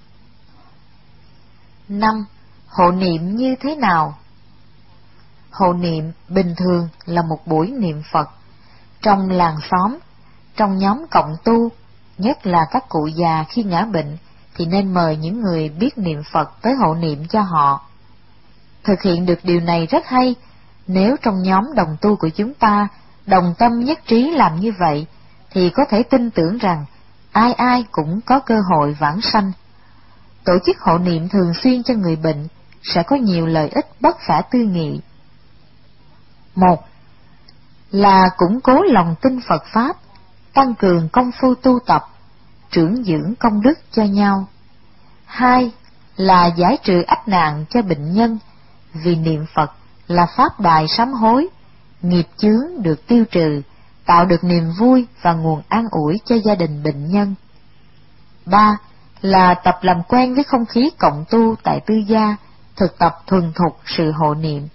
Năm. Hộ niệm như thế nào? Hộ niệm bình thường là một buổi niệm Phật. Trong làng xóm, trong nhóm cộng tu, nhất là các cụ già khi ngã bệnh, thì nên mời những người biết niệm Phật tới hộ niệm cho họ. Thực hiện được điều này rất hay, nếu trong nhóm đồng tu của chúng ta đồng tâm nhất trí làm như vậy, thì có thể tin tưởng rằng ai ai cũng có cơ hội vãng sanh. Tổ chức hộ niệm thường xuyên cho người bệnh sẽ có nhiều lợi ích bất khả tư nghị. Một là củng cố lòng tin Phật Pháp, tăng cường công phu tu tập, trưởng dưỡng công đức cho nhau. Hai là giải trừ ách nạn cho bệnh nhân, vì niệm Phật là pháp đài sám hối, nghiệp chướng được tiêu trừ, tạo được niềm vui và nguồn an ủi cho gia đình bệnh nhân. Ba là tập làm quen với không khí cộng tu tại tư gia, thực tập thuần thục sự hộ niệm.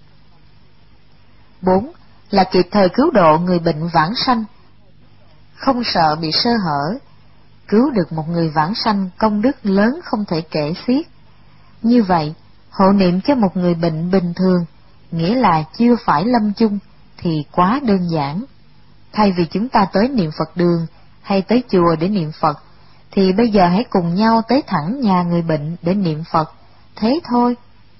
Bốn là kịp thời cứu độ người bệnh vãng sanh, không sợ bị sơ hở. Cứu được một người vãng sanh công đức lớn không thể kể xiết. Như vậy, hộ niệm cho một người bệnh bình thường, nghĩa là chưa phải lâm chung, thì quá đơn giản. Thay vì chúng ta tới niệm Phật đường hay tới chùa để niệm Phật, thì bây giờ hãy cùng nhau tới thẳng nhà người bệnh để niệm Phật, thế thôi.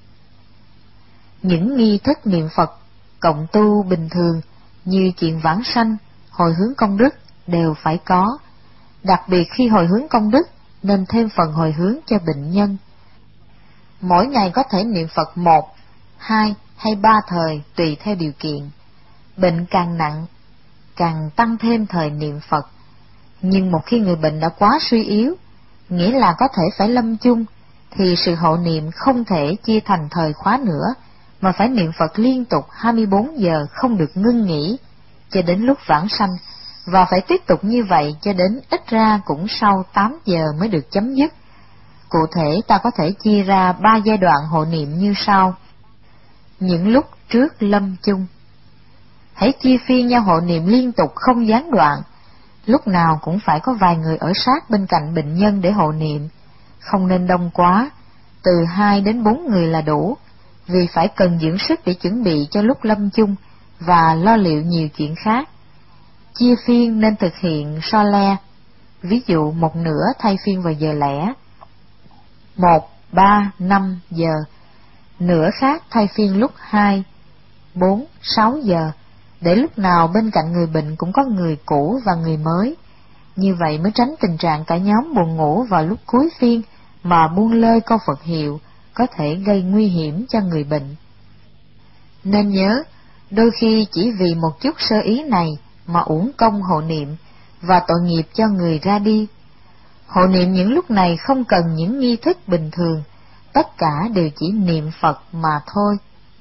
Những nghi thức niệm Phật cộng tu bình thường như chuyện vãng sanh, hồi hướng công đức đều phải có. Đặc biệt khi hồi hướng công đức nên thêm phần hồi hướng cho bệnh nhân. Mỗi ngày có thể niệm Phật một, hai hay ba thời tùy theo điều kiện. Bệnh càng nặng, càng tăng thêm thời niệm Phật. Nhưng một khi người bệnh đã quá suy yếu, nghĩa là có thể phải lâm chung, thì sự hộ niệm không thể chia thành thời khóa nữa, mà phải niệm Phật liên tục hai mươi bốn giờ không được ngưng nghỉ, cho đến lúc vãng sanh, và phải tiếp tục như vậy cho đến ít ra cũng sau tám giờ mới được chấm dứt. Cụ thể ta có thể chia ra ba giai đoạn hộ niệm như sau. Những lúc trước lâm chung, hãy chia phiên nhau hộ niệm liên tục không gián đoạn. Lúc nào cũng phải có vài người ở sát bên cạnh bệnh nhân để hộ niệm, không nên đông quá, từ hai đến bốn người là đủ, vì phải cần dưỡng sức để chuẩn bị cho lúc lâm chung và lo liệu nhiều chuyện khác. Chia phiên nên thực hiện so le, ví dụ một nửa thay phiên vào giờ lẻ, một, ba, năm giờ, nửa khác thay phiên lúc hai, bốn, sáu giờ, để lúc nào bên cạnh người bệnh cũng có người cũ và người mới. Như vậy mới tránh tình trạng cả nhóm buồn ngủ vào lúc cuối phiên mà buông lơi câu Phật hiệu, có thể gây nguy hiểm cho người bệnh. Nên nhớ, đôi khi chỉ vì một chút sơ ý này mà uổng công hộ niệm và tội nghiệp cho người ra đi. Hộ niệm những lúc này không cần những nghi thức bình thường, tất cả đều chỉ niệm Phật mà thôi.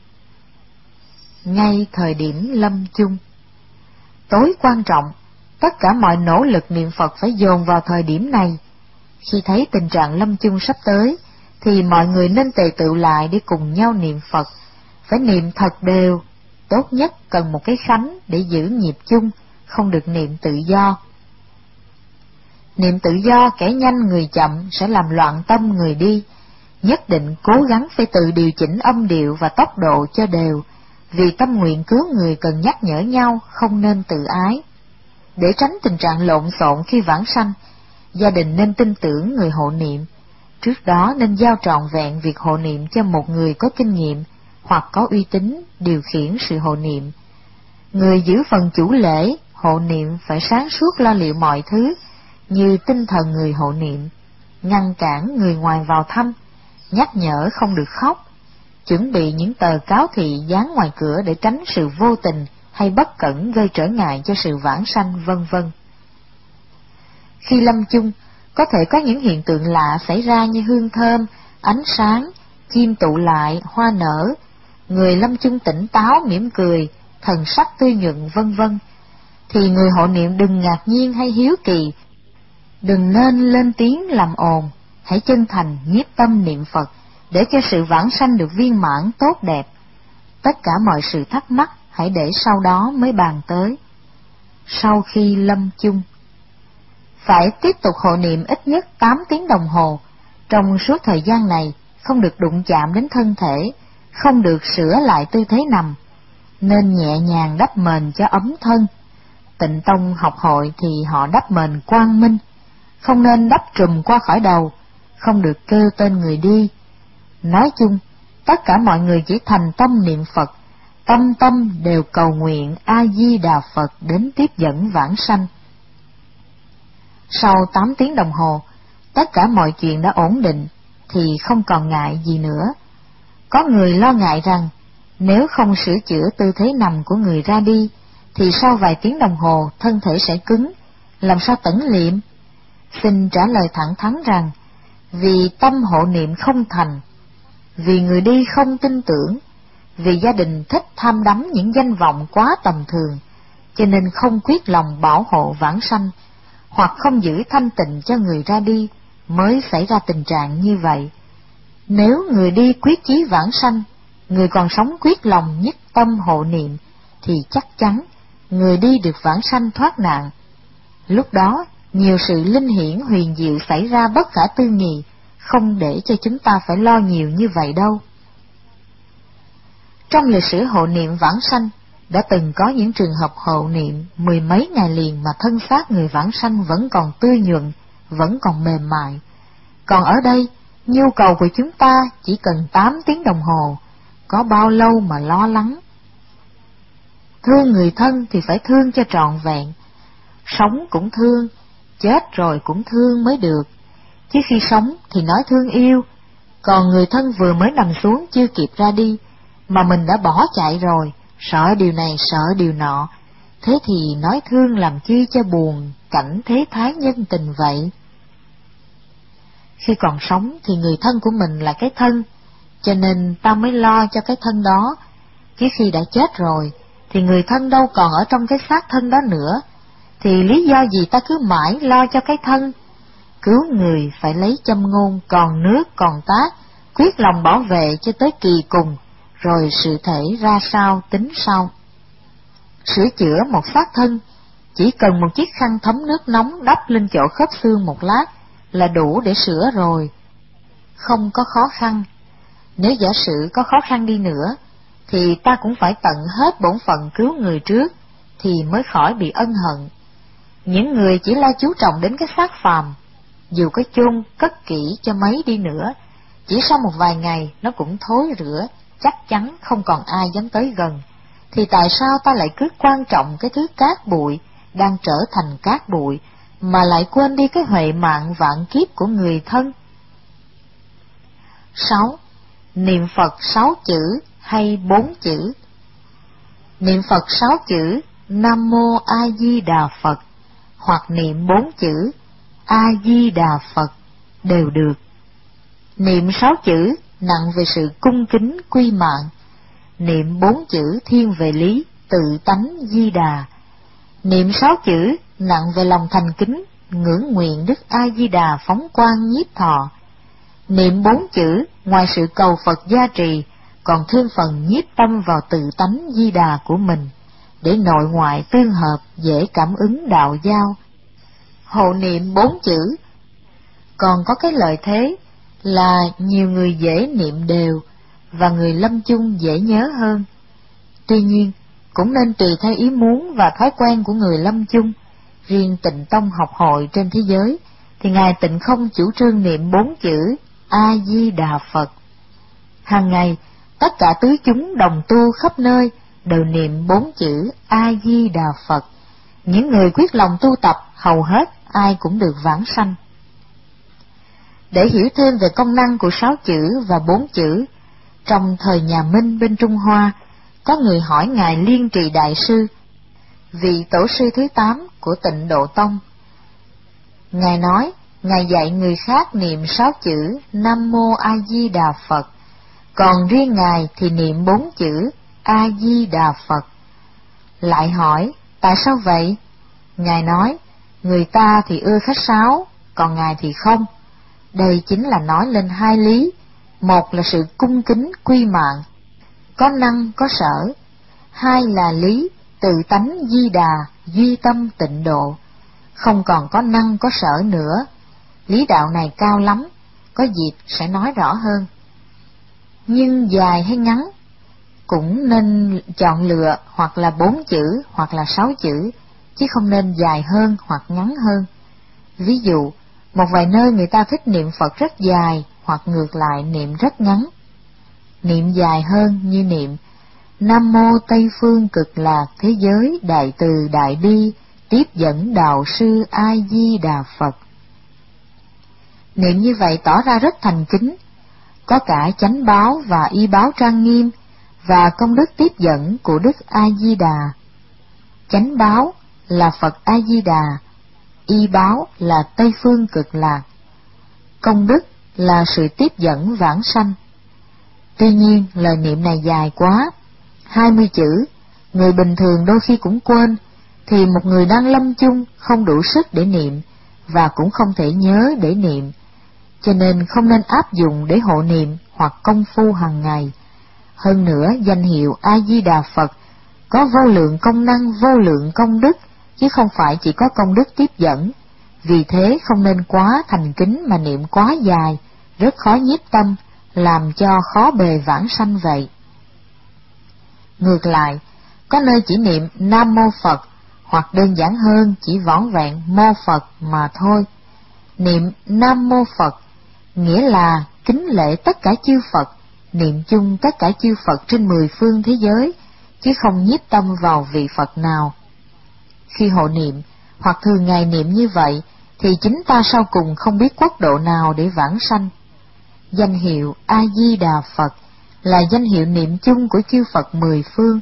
Ngay thời điểm lâm chung, tối quan trọng, tất cả mọi nỗ lực niệm Phật phải dồn vào thời điểm này. Khi thấy tình trạng lâm chung sắp tới, thì mọi người nên tề tựu lại để cùng nhau niệm Phật, phải niệm thật đều. Tốt nhất cần một cái khánh để giữ nhịp chung, không được niệm tự do. Niệm tự do kẻ nhanh người chậm sẽ làm loạn tâm người đi, nhất định cố gắng phải tự điều chỉnh âm điệu và tốc độ cho đều, vì tâm nguyện cứu người cần nhắc nhở nhau, không nên tự ái. Để tránh tình trạng lộn xộn khi vãng sanh, gia đình nên tin tưởng người hộ niệm. Trước đó nên giao trọn vẹn việc hộ niệm cho một người có kinh nghiệm hoặc có uy tín điều khiển sự hộ niệm. Người giữ phần chủ lễ hộ niệm phải sáng suốt lo liệu mọi thứ, như tinh thần người hộ niệm, ngăn cản người ngoài vào thăm, nhắc nhở không được khóc, chuẩn bị những tờ cáo thị dán ngoài cửa để tránh sự vô tình hay bất cẩn gây trở ngại cho sự vãng sanh, vân vân. Khi lâm chung, có thể có những hiện tượng lạ xảy ra như hương thơm, ánh sáng, chim tụ lại, hoa nở, người lâm chung tỉnh táo mỉm cười, thần sắc tươi nhuận vân vân, thì người hộ niệm đừng ngạc nhiên hay hiếu kỳ, đừng nên lên tiếng làm ồn, hãy chân thành nhiếp tâm niệm Phật để cho sự vãng sanh được viên mãn tốt đẹp. Tất cả mọi sự thắc mắc hãy để sau đó mới bàn tới. Sau khi lâm chung, phải tiếp tục hộ niệm ít nhất tám tiếng đồng hồ. Trong suốt thời gian này, không được đụng chạm đến thân thể, không được sửa lại tư thế nằm, nên nhẹ nhàng đắp mền cho ấm thân. Tịnh Tông học hội thì họ đắp mền quang minh, không nên đắp trùm qua khỏi đầu, không được kêu tên người đi. Nói chung, tất cả mọi người chỉ thành tâm niệm Phật, tâm tâm đều cầu nguyện A-di-đà Phật đến tiếp dẫn vãng sanh. Sau tám tiếng đồng hồ, tất cả mọi chuyện đã ổn định, thì không còn ngại gì nữa. Có người lo ngại rằng, nếu không sửa chữa tư thế nằm của người ra đi, thì sau vài tiếng đồng hồ thân thể sẽ cứng, làm sao tẩn liệm? Xin trả lời thẳng thắn rằng, vì tâm hộ niệm không thành, vì người đi không tin tưởng, vì gia đình thích tham đắm những danh vọng quá tầm thường, cho nên không quyết lòng bảo hộ vãng sanh, hoặc không giữ thanh tịnh cho người ra đi, mới xảy ra tình trạng như vậy. Nếu người đi quyết chí vãng sanh, người còn sống quyết lòng nhất tâm hộ niệm, thì chắc chắn người đi được vãng sanh thoát nạn. Lúc đó, nhiều sự linh hiển huyền diệu xảy ra bất khả tư nghị, không để cho chúng ta phải lo nhiều như vậy đâu. Trong lịch sử hộ niệm vãng sanh, đã từng có những trường hợp hộ niệm mười mấy ngày liền mà thân xác người vãng sanh vẫn còn tươi nhuận, vẫn còn mềm mại. Còn ở đây, nhu cầu của chúng ta chỉ cần tám tiếng đồng hồ, có bao lâu mà lo lắng. Thương người thân thì phải thương cho trọn vẹn, sống cũng thương, chết rồi cũng thương mới được, chứ khi sống thì nói thương yêu, còn người thân vừa mới nằm xuống chưa kịp ra đi, mà mình đã bỏ chạy rồi, sợ điều này sợ điều nọ, thế thì nói thương làm chi cho buồn cảnh thế thái nhân tình vậy. Khi còn sống thì người thân của mình là cái thân, cho nên ta mới lo cho cái thân đó, chứ khi đã chết rồi thì người thân đâu còn ở trong cái xác thân đó nữa, thì lý do gì ta cứ mãi lo cho cái thân? Cứu người phải lấy châm ngôn, còn nước còn tát, quyết lòng bảo vệ cho tới kỳ cùng, rồi sự thể ra sao tính sau. Sửa chữa một xác thân, chỉ cần một chiếc khăn thấm nước nóng đắp lên chỗ khớp xương một lát là đủ để sửa rồi, không có khó khăn. Nếu giả sử có khó khăn đi nữa, thì ta cũng phải tận hết bổn phận cứu người trước, thì mới khỏi bị ân hận. Những người chỉ lo chú trọng đến cái xác phàm, dù có chôn cất kỹ cho mấy đi nữa, chỉ sau một vài ngày nó cũng thối rữa, chắc chắn không còn ai dám tới gần, thì tại sao ta lại cứ quan trọng cái thứ cát bụi đang trở thành cát bụi, mà lại quên đi cái huệ mạng vạn kiếp của người thân? Sáu. Niệm Phật sáu chữ hay bốn chữ? Niệm Phật sáu chữ Nam Mô A Di Đà Phật, hoặc niệm bốn chữ A Di Đà Phật đều được. Niệm sáu chữ nặng về sự cung kính quy mạng, niệm bốn chữ thiên về lý tự tánh Di Đà. Niệm sáu chữ nặng về lòng thành kính ngưỡng nguyện Đức A Di Đà phóng quang nhiếp thọ. Niệm bốn chữ ngoài sự cầu Phật gia trì, còn thêm phần nhiếp tâm vào tự tánh Di Đà của mình, để nội ngoại tương hợp, dễ cảm ứng đạo giao. Hộ niệm bốn chữ còn có cái lợi thế là nhiều người dễ niệm đều, và người lâm chung dễ nhớ hơn. Tuy nhiên, cũng nên tùy theo ý muốn và thói quen của người lâm chung. Riêng Tịnh Tông học hội trên thế giới, thì Ngài Tịnh Không chủ trương niệm bốn chữ A Di Đà Phật. Hàng ngày, tất cả tứ chúng đồng tu khắp nơi đều niệm bốn chữ A Di Đà Phật. Những người quyết lòng tu tập hầu hết ai cũng được vãng sanh. Để hiểu thêm về công năng của sáu chữ và bốn chữ, trong thời nhà Minh bên Trung Hoa, có người hỏi Ngài Liên Trì Đại Sư, vị tổ sư thứ tám của Tịnh Độ Tông. Ngài nói, Ngài dạy người khác niệm sáu chữ Nam Mô A Di Đà Phật, còn riêng Ngài thì niệm bốn chữ A Di Đà Phật. Lại hỏi, tại sao vậy? Ngài nói, người ta thì ưa khách sáo, còn Ngài thì không. Đây chính là nói lên hai lý, một là sự cung kính quy mạng, có năng có sở, hai là lý tự tánh di đà, duy tâm tịnh độ, không còn có năng có sở nữa. Lý đạo này cao lắm, có dịp sẽ nói rõ hơn. Nhưng dài hay ngắn cũng nên chọn lựa, hoặc là bốn chữ hoặc là sáu chữ, chứ không nên dài hơn hoặc ngắn hơn. Ví dụ, một vài nơi người ta thích niệm Phật rất dài, hoặc ngược lại niệm rất ngắn. Niệm dài hơn như niệm Nam Mô Tây Phương Cực Lạc Thế Giới Đại Từ Đại Bi Tiếp Dẫn Đạo Sư A Di Đà Phật. Niệm như vậy tỏ ra rất thành kính, có cả chánh báo và y báo trang nghiêm, và công đức tiếp dẫn của Đức A Di Đà. Chánh báo là Phật A Di Đà, y báo là Tây Phương Cực Lạc, công đức là sự tiếp dẫn vãng sanh. Tuy nhiên lời niệm này dài quá, hai mươi chữ, người bình thường đôi khi cũng quên, thì một người đang lâm chung không đủ sức để niệm, và cũng không thể nhớ để niệm, cho nên không nên áp dụng để hộ niệm hoặc công phu hàng ngày. Hơn nữa, danh hiệu A Di Đà Phật có vô lượng công năng, vô lượng công đức, chứ không phải chỉ có công đức tiếp dẫn. Vì thế không nên quá thành kính mà niệm quá dài, rất khó nhiếp tâm, làm cho khó bề vãng sanh vậy. Ngược lại, có nơi chỉ niệm Nam Mô Phật, hoặc đơn giản hơn chỉ vỏn vẹn Mô Phật mà thôi. Niệm Nam Mô Phật nghĩa là kính lễ tất cả chư Phật, niệm chung tất cả chư Phật trên mười phương thế giới, chứ không nhiếp tâm vào vị Phật nào. Khi hộ niệm, hoặc thường ngày niệm như vậy, thì chính ta sau cùng không biết quốc độ nào để vãng sanh. Danh hiệu A Di Đà Phật là danh hiệu niệm chung của chư Phật mười phương.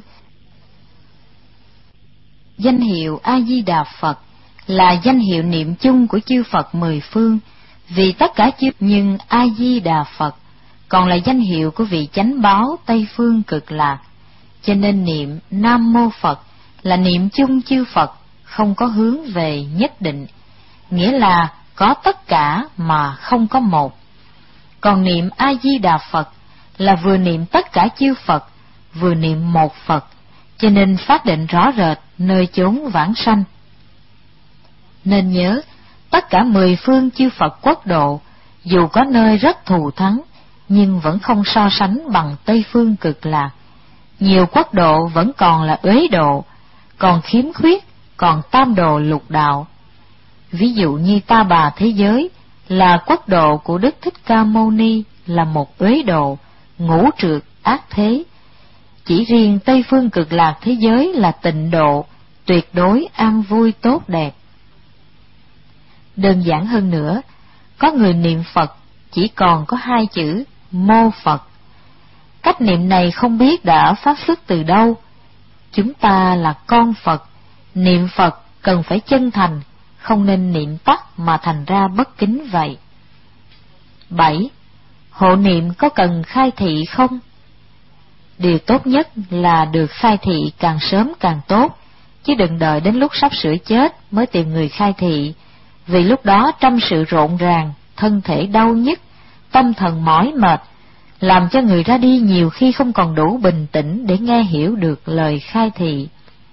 Danh hiệu A Di Đà Phật là danh hiệu niệm chung của chư Phật mười phương, vì tất cả chư, nhưng A Di Đà Phật còn là danh hiệu của vị chánh báo Tây Phương Cực Lạc, cho nên niệm Nam Mô Phật là niệm chung chư Phật, không có hướng về nhất định, nghĩa là có tất cả mà không có một. Còn niệm A Di Đà Phật là vừa niệm tất cả chư Phật, vừa niệm một Phật, cho nên phát định rõ rệt nơi chốn vãng sanh. Nên nhớ, tất cả mười phương chư Phật quốc độ, dù có nơi rất thù thắng, nhưng vẫn không so sánh bằng Tây Phương Cực Lạc. Nhiều quốc độ vẫn còn là uế độ, còn khiếm khuyết, còn tam đồ lục đạo. Ví dụ như Ta Bà thế giới là quốc độ của Đức Thích Ca Mâu Ni, là một uế độ, ngũ trược, ác thế. Chỉ riêng Tây Phương Cực Lạc thế giới là tịnh độ, tuyệt đối an vui tốt đẹp. Đơn giản hơn nữa, có người niệm Phật chỉ còn có hai chữ Mô Phật. Cách niệm này không biết đã phát xuất từ đâu. Chúng ta là con Phật, niệm Phật cần phải chân thành, không nên niệm tắt mà thành ra bất kính vậy. Bảy. Hộ niệm có cần khai thị không? Điều tốt nhất là được khai thị càng sớm càng tốt, chứ đừng đợi đến lúc sắp sửa chết mới tìm người khai thị, vì lúc đó trăm sự rộn ràng, thân thể đau nhức, tâm thần mỏi mệt, làm cho người ra đi nhiều khi không còn đủ bình tĩnh để nghe hiểu được lời khai thị.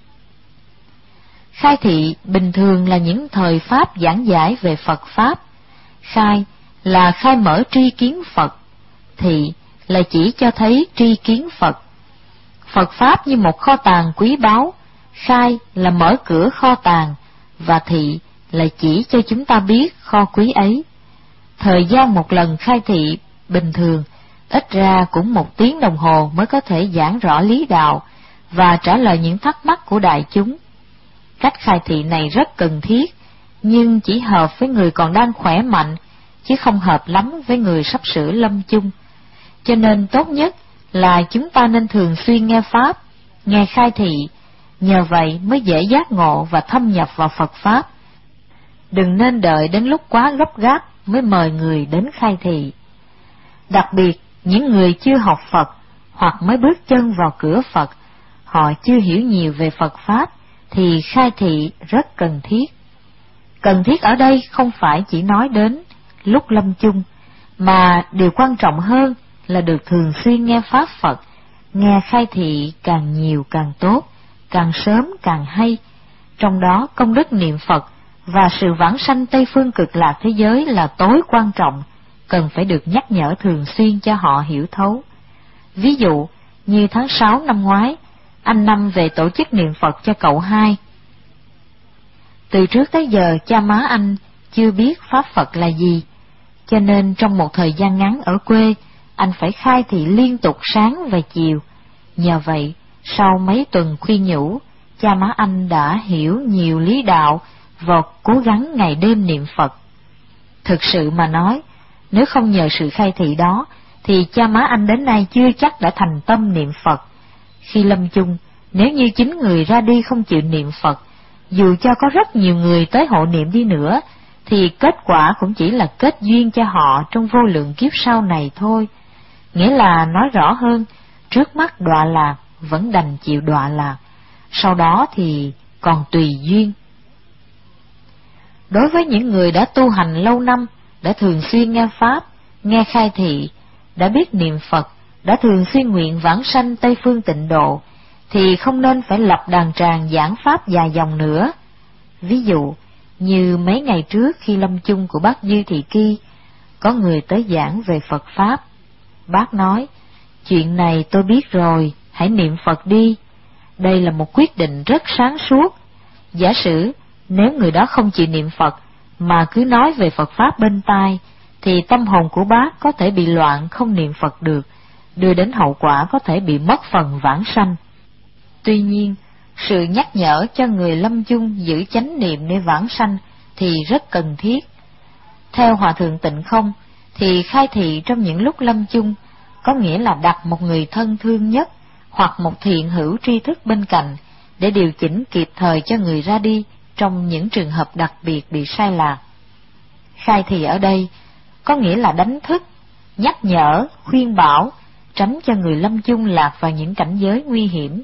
Khai thị bình thường là những thời pháp giảng giải về Phật Pháp. Khai là khai mở tri kiến Phật, thị là chỉ cho thấy tri kiến Phật. Phật Pháp như một kho tàng quý báu, khai là mở cửa kho tàng, và thị là chỉ cho chúng ta biết kho quý ấy. Thời gian một lần khai thị bình thường, ít ra cũng một tiếng đồng hồ mới có thể giảng rõ lý đạo và trả lời những thắc mắc của đại chúng. Cách khai thị này rất cần thiết, nhưng chỉ hợp với người còn đang khỏe mạnh, chứ không hợp lắm với người sắp sửa lâm chung. Cho nên tốt nhất là chúng ta nên thường xuyên nghe Pháp, nghe khai thị, nhờ vậy mới dễ giác ngộ và thâm nhập vào Phật Pháp. đừng nên đợi đến lúc quá gấp gáp mới mời người đến khai thị. Đặc biệt, những người chưa học Phật hoặc mới bước chân vào cửa Phật, họ chưa hiểu nhiều về Phật Pháp, thì khai thị rất cần thiết. Cần thiết ở đây không phải chỉ nói đến lúc lâm chung, mà điều quan trọng hơn là được thường xuyên nghe Pháp Phật, nghe khai thị càng nhiều càng tốt, càng sớm càng hay. Trong đó công đức niệm Phật và sự vãng sanh Tây Phương Cực Lạc thế giới là tối quan trọng, cần phải được nhắc nhở thường xuyên cho họ hiểu thấu. Ví dụ, như tháng sáu năm ngoái, anh Năm về tổ chức niệm Phật cho cậu hai. Từ trước tới giờ cha má anh chưa biết Pháp Phật là gì, cho nên trong một thời gian ngắn ở quê, anh phải khai thị liên tục sáng và chiều. Nhờ vậy, sau mấy tuần khuyên nhủ, cha má anh đã hiểu nhiều lý đạo và cố gắng ngày đêm niệm Phật. Thực sự mà nói, nếu không nhờ sự khai thị đó, thì cha má anh đến nay chưa chắc đã thành tâm niệm Phật. Khi lâm chung, nếu như chính người ra đi không chịu niệm Phật, dù cho có rất nhiều người tới hộ niệm đi nữa, thì kết quả cũng chỉ là kết duyên cho họ trong vô lượng kiếp sau này thôi. Nghĩa là nói rõ hơn, trước mắt đọa lạc vẫn đành chịu đọa lạc, sau đó thì còn tùy duyên. Đối với những người đã tu hành lâu năm, đã thường xuyên nghe Pháp, nghe khai thị, đã biết niệm Phật, đã thường xuyên nguyện vãng sanh Tây Phương Tịnh Độ, thì không nên phải lập đàn tràng giảng Pháp dài dòng nữa. Ví dụ, như mấy ngày trước khi lâm chung của bác Dư Thị Ki, có người tới giảng về Phật Pháp. Bác nói, chuyện này tôi biết rồi, hãy niệm Phật đi. Đây là một quyết định rất sáng suốt. Giả sử, nếu người đó không chịu niệm Phật, mà cứ nói về Phật Pháp bên tai, thì tâm hồn của bác có thể bị loạn không niệm Phật được, đưa đến hậu quả có thể bị mất phần vãng sanh. Tuy nhiên, sự nhắc nhở cho người lâm chung giữ chánh niệm để vãng sanh thì rất cần thiết. Theo Hòa Thượng Tịnh Không, thì khai thị trong những lúc lâm chung có nghĩa là đặt một người thân thương nhất hoặc một thiện hữu tri thức bên cạnh để điều chỉnh kịp thời cho người ra đi trong những trường hợp đặc biệt bị sai lạc. Khai thị ở đây có nghĩa là đánh thức, nhắc nhở, khuyên bảo, tránh cho người lâm chung lạc vào những cảnh giới nguy hiểm.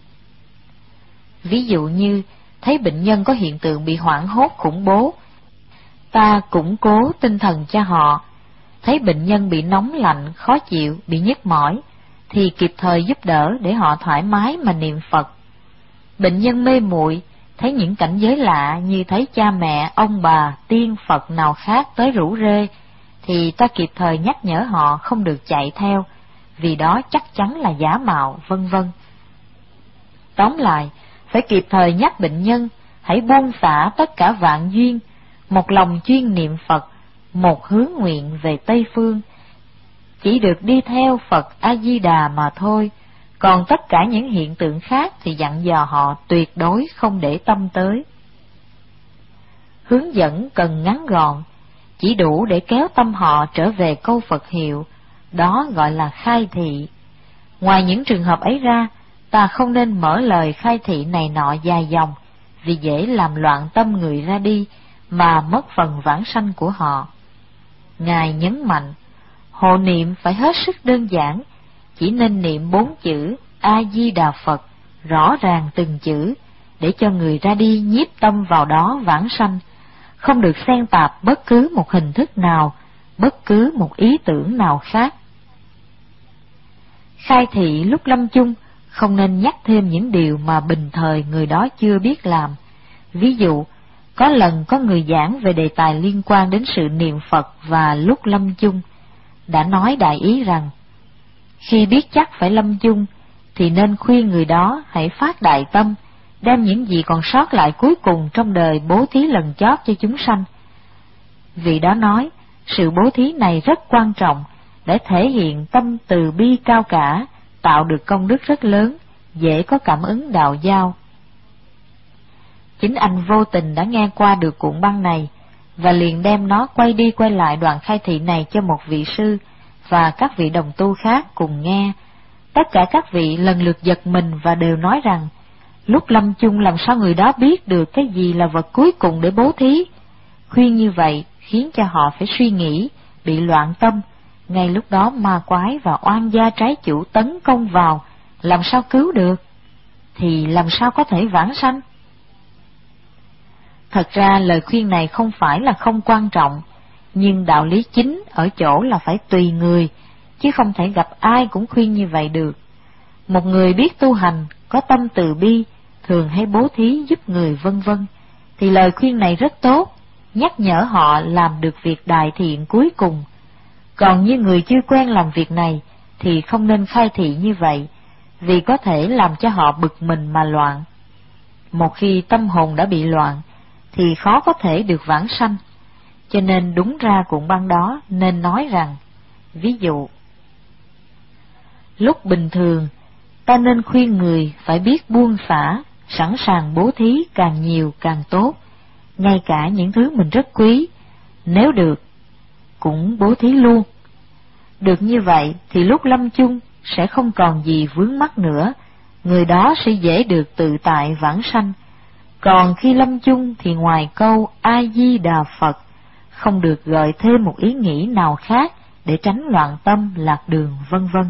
Ví dụ như thấy bệnh nhân có hiện tượng bị hoảng hốt khủng bố, ta củng cố tinh thần cho họ. Thấy bệnh nhân bị nóng lạnh, khó chịu, bị nhức mỏi, thì kịp thời giúp đỡ để họ thoải mái mà niệm Phật. Bệnh nhân mê muội, thấy những cảnh giới lạ như thấy cha mẹ, ông bà, tiên Phật nào khác tới rủ rê, thì ta kịp thời nhắc nhở họ không được chạy theo, vì đó chắc chắn là giả mạo, vân vân. Tóm lại, phải kịp thời nhắc bệnh nhân hãy buông xả tất cả vạn duyên, một lòng chuyên niệm Phật, một hướng nguyện về Tây Phương, chỉ được đi theo Phật A-di-đà mà thôi. Còn tất cả những hiện tượng khác thì dặn dò họ tuyệt đối không để tâm tới. Hướng dẫn cần ngắn gọn, chỉ đủ để kéo tâm họ trở về câu Phật hiệu, đó gọi là khai thị. Ngoài những trường hợp ấy ra, ta không nên mở lời khai thị này nọ dài dòng, vì dễ làm loạn tâm người ra đi, mà mất phần vãng sanh của họ. Ngài nhấn mạnh, hộ niệm phải hết sức đơn giản, chỉ nên niệm bốn chữ A-di-đà Phật, rõ ràng từng chữ, để cho người ra đi nhiếp tâm vào đó vãng sanh, không được xen tạp bất cứ một hình thức nào, bất cứ một ý tưởng nào khác. Khai thị lúc lâm chung không nên nhắc thêm những điều mà bình thời người đó chưa biết làm. Ví dụ, có lần có người giảng về đề tài liên quan đến sự niệm Phật và lúc lâm chung, đã nói đại ý rằng, khi biết chắc phải lâm chung, thì nên khuyên người đó hãy phát đại tâm, đem những gì còn sót lại cuối cùng trong đời bố thí lần chót cho chúng sanh. Vị đó nói, sự bố thí này rất quan trọng, để thể hiện tâm từ bi cao cả, tạo được công đức rất lớn, dễ có cảm ứng đạo giao. Chính anh vô tình đã nghe qua được cuộn băng này, và liền đem nó quay đi quay lại đoạn khai thị này cho một vị sư và các vị đồng tu khác cùng nghe. Tất cả các vị lần lượt giật mình và đều nói rằng, lúc lâm chung làm sao người đó biết được cái gì là vật cuối cùng để bố thí? Khuyên như vậy khiến cho họ phải suy nghĩ, bị loạn tâm. Ngay lúc đó ma quái và oan gia trái chủ tấn công vào, làm sao cứu được? Thì làm sao có thể vãng sanh? Thật ra lời khuyên này không phải là không quan trọng, nhưng đạo lý chính ở chỗ là phải tùy người, chứ không thể gặp ai cũng khuyên như vậy được. Một người biết tu hành, có tâm từ bi, thường hay bố thí giúp người vân vân, thì lời khuyên này rất tốt, nhắc nhở họ làm được việc đại thiện cuối cùng. Còn như người chưa quen làm việc này thì không nên khai thị như vậy, vì có thể làm cho họ bực mình mà loạn. Một khi tâm hồn đã bị loạn thì khó có thể được vãng sanh. Cho nên đúng ra cuộn băng đó nên nói rằng, ví dụ, lúc bình thường ta nên khuyên người phải biết buông xả, sẵn sàng bố thí càng nhiều càng tốt, ngay cả những thứ mình rất quý, nếu được cũng bố thí luôn. Được như vậy thì lúc lâm chung sẽ không còn gì vướng mắc nữa, người đó sẽ dễ được tự tại vãng sanh. Còn khi lâm chung thì ngoài câu A Di Đà Phật, không được gợi thêm một ý nghĩ nào khác để tránh loạn tâm lạc đường vân vân.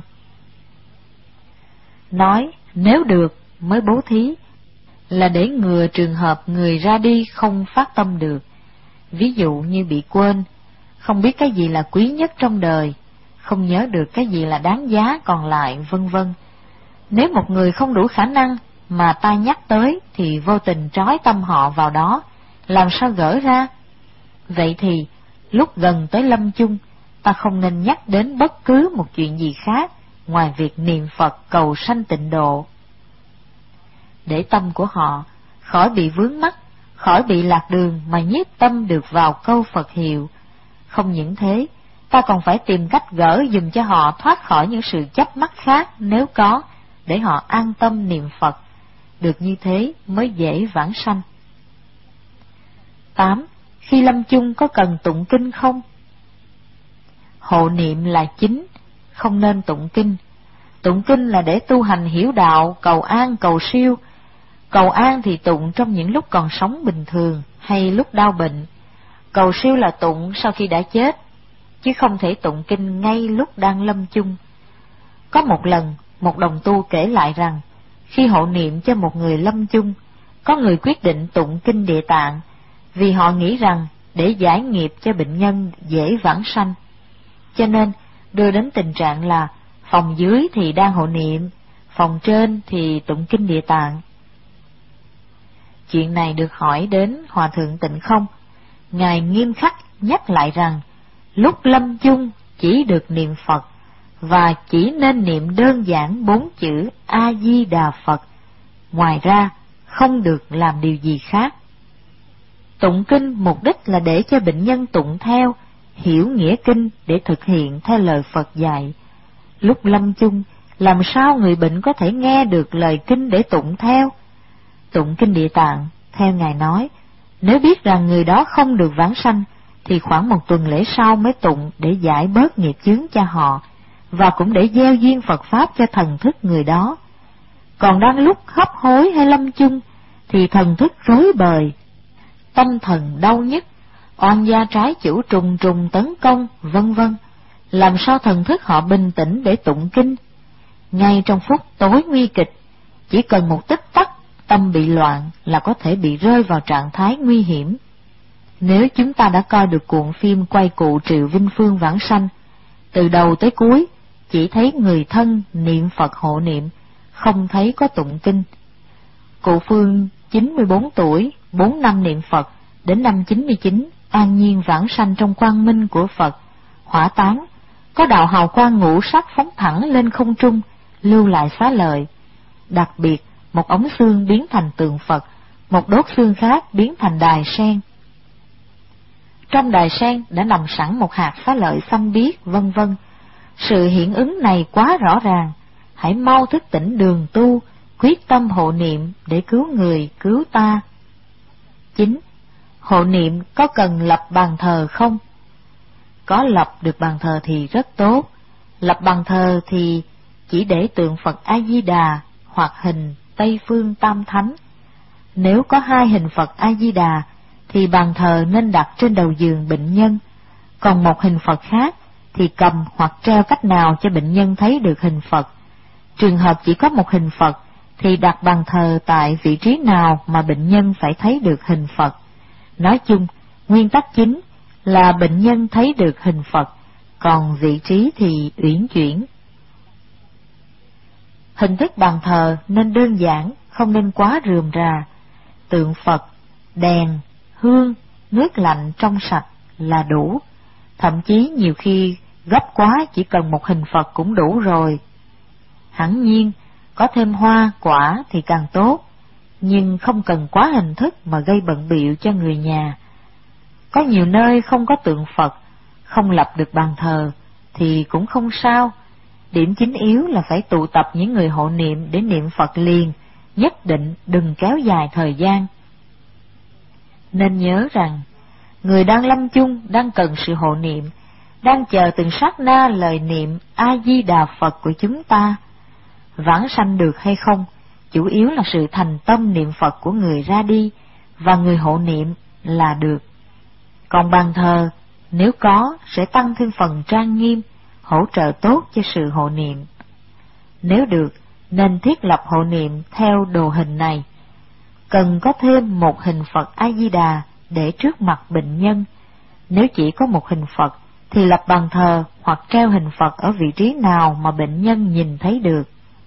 Nói nếu được mới bố thí là để ngừa trường hợp người ra đi không phát tâm được. Ví dụ như bị quên, không biết cái gì là quý nhất trong đời, không nhớ được cái gì là đáng giá còn lại vân vân. Nếu một người không đủ khả năng mà ta nhắc tới thì vô tình trói tâm họ vào đó, làm sao gỡ ra? Vậy thì lúc gần tới lâm chung, ta không nên nhắc đến bất cứ một chuyện gì khác ngoài việc niệm Phật cầu sanh tịnh độ, để tâm của họ khỏi bị vướng mắc, khỏi bị lạc đường mà nhiếp tâm được vào câu Phật hiệu. Không những thế, ta còn phải tìm cách gỡ dùm cho họ thoát khỏi những sự chấp mắc khác nếu có, để họ an tâm niệm Phật. Được như thế mới dễ vãng sanh. tám. Khi lâm chung có cần tụng kinh không? Hộ niệm là chính, không nên tụng kinh. Tụng kinh là để tu hành hiểu đạo, cầu an, cầu siêu. Cầu an thì tụng trong những lúc còn sống bình thường hay lúc đau bệnh. Cầu siêu là tụng sau khi đã chết, chứ không thể tụng kinh ngay lúc đang lâm chung. Có một lần, một đồng tu kể lại rằng, khi hộ niệm cho một người lâm chung, có người quyết định tụng kinh Địa Tạng, vì họ nghĩ rằng để giải nghiệp cho bệnh nhân dễ vãng sanh. Cho nên đưa đến tình trạng là phòng dưới thì đang hộ niệm, phòng trên thì tụng kinh Địa Tạng. Chuyện này được hỏi đến Hòa Thượng Tịnh Không. Ngài nghiêm khắc nhắc lại rằng, lúc lâm chung chỉ được niệm Phật, và chỉ nên niệm đơn giản bốn chữ A Di Đà Phật, ngoài ra không được làm điều gì khác. Tụng kinh mục đích là để cho bệnh nhân tụng theo, hiểu nghĩa kinh để thực hiện theo lời Phật dạy. Lúc lâm chung, làm sao người bệnh có thể nghe được lời kinh để tụng theo? Tụng kinh Địa Tạng, theo Ngài nói, nếu biết rằng người đó không được vãng sanh, thì khoảng một tuần lễ sau mới tụng để giải bớt nghiệp chướng cho họ, và cũng để gieo duyên Phật Pháp cho thần thức người đó. Còn đang lúc hấp hối hay lâm chung, thì thần thức rối bời, tâm thần đau nhức, oan gia trái chủ trùng trùng tấn công, vân vân. Làm sao thần thức họ bình tĩnh để tụng kinh? Ngay trong phút tối nguy kịch, chỉ cần một tích tắc, tâm bị loạn là có thể bị rơi vào trạng thái nguy hiểm. Nếu chúng ta đã coi được cuộn phim quay cụ Triệu Vinh Phương vãng sanh, từ đầu tới cuối chỉ thấy người thân niệm Phật hộ niệm, không thấy có tụng kinh. Cụ Phương chín mươi bốn tuổi, bốn năm niệm Phật, đến năm chín mươi chín an nhiên vãng sanh trong quang minh của Phật, hỏa táng, có đạo hào quang ngũ sắc phóng thẳng lên không trung, lưu lại xá lợi. Đặc biệt, một ống xương biến thành tượng Phật, một đốt xương khác biến thành đài sen. Trong đài sen đã nằm sẵn một hạt xá lợi xanh biếc, vân vân. Sự hiện ứng này quá rõ ràng, hãy mau thức tỉnh đường tu, quyết tâm hộ niệm để cứu người, cứu ta. chín. Hộ niệm có cần lập bàn thờ không? Có lập được bàn thờ thì rất tốt. Lập bàn thờ thì chỉ để tượng Phật A Di Đà hoặc hình Tây Phương Tam Thánh. Nếu có hai hình Phật A Di Đà thì bàn thờ nên đặt trên đầu giường bệnh nhân, còn một hình Phật khác thì cầm hoặc treo cách nào cho bệnh nhân thấy được hình Phật. Trường hợp chỉ có một hình Phật thì đặt bàn thờ tại vị trí nào mà bệnh nhân phải thấy được hình Phật. Nói chung, nguyên tắc chính là bệnh nhân thấy được hình Phật, còn vị trí thì uyển chuyển. Hình thức bàn thờ nên đơn giản, không nên quá rườm rà. Tượng Phật, đèn, hương, nước lạnh trong sạch là đủ. Thậm chí nhiều khi gấp quá chỉ cần một hình Phật cũng đủ rồi. Hẳn nhiên, có thêm hoa, quả thì càng tốt, nhưng không cần quá hình thức mà gây bận bịu cho người nhà. Có nhiều nơi không có tượng Phật, không lập được bàn thờ thì cũng không sao. Điểm chính yếu là phải tụ tập những người hộ niệm để niệm Phật liền, nhất định đừng kéo dài thời gian. Nên nhớ rằng, người đang lâm chung đang cần sự hộ niệm, đang chờ từng sát na lời niệm A-di-đà Phật của chúng ta. Vãng sanh được hay không, chủ yếu là sự thành tâm niệm Phật của người ra đi và người hộ niệm là được. Còn bàn thờ, nếu có, sẽ tăng thêm phần trang nghiêm, hỗ trợ tốt cho sự hộ niệm. Nếu được, nên thiết lập hộ niệm theo đồ hình này. Cần có thêm một hình Phật A-di-đà để trước mặt bệnh nhân. Nếu chỉ có một hình Phật, thì lập bàn thờ hoặc treo hình Phật ở vị trí nào mà bệnh nhân nhìn thấy được.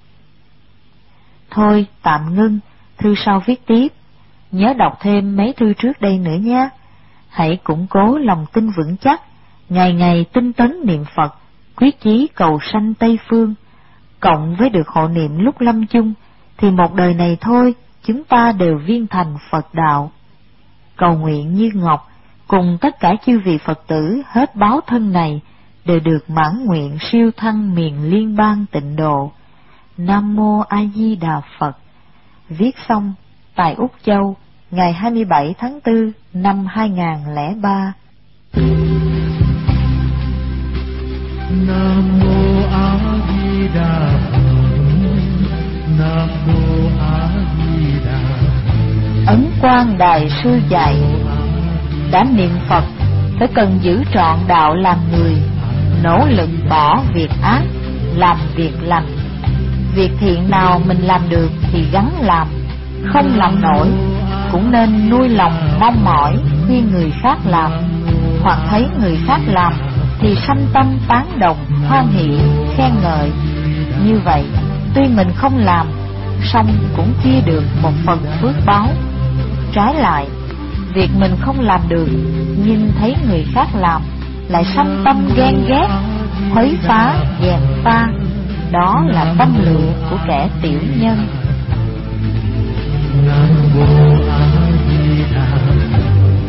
Thôi, tạm ngưng, thư sau viết tiếp. Nhớ đọc thêm mấy thư trước đây nữa nhé. Hãy củng cố lòng tin vững chắc, ngày ngày tinh tấn niệm Phật, quyết chí cầu sanh Tây Phương. Cộng với được hộ niệm lúc lâm chung, thì một đời này thôi, chúng ta đều viên thành Phật đạo. Cầu nguyện Như Ngọc cùng tất cả chư vị Phật tử hết báo thân này đều được mãn nguyện siêu thăng miền liên bang tịnh độ. Nam Mô A Di Đà Phật. Viết xong tại Úc Châu ngày hai mươi bảy tháng tư năm hai nghìn không trăm lẻ ba. Nam Mô A Di Đà Phật. Nam Mô A Di Đà Phật. Ấn Quang Đại Sư dạy, đã niệm Phật phải cần giữ trọn đạo làm người, nỗ lực bỏ việc ác, làm việc lành. Việc thiện nào mình làm được thì gắng làm, không làm nổi cũng nên nuôi lòng mong mỏi khuyên người khác làm, hoặc thấy người khác làm thì sanh tâm tán đồng, hoan hỷ, khen ngợi. Như vậy, tuy mình không làm, song cũng chia được một phần phước báo. Trái lại, việc mình không làm được nhưng thấy người khác làm, lại sanh tâm ghen ghét, khuấy phá, dèm pha. Đó là tâm lượng của kẻ tiểu nhân. Nam Mô A Di Đà Phật.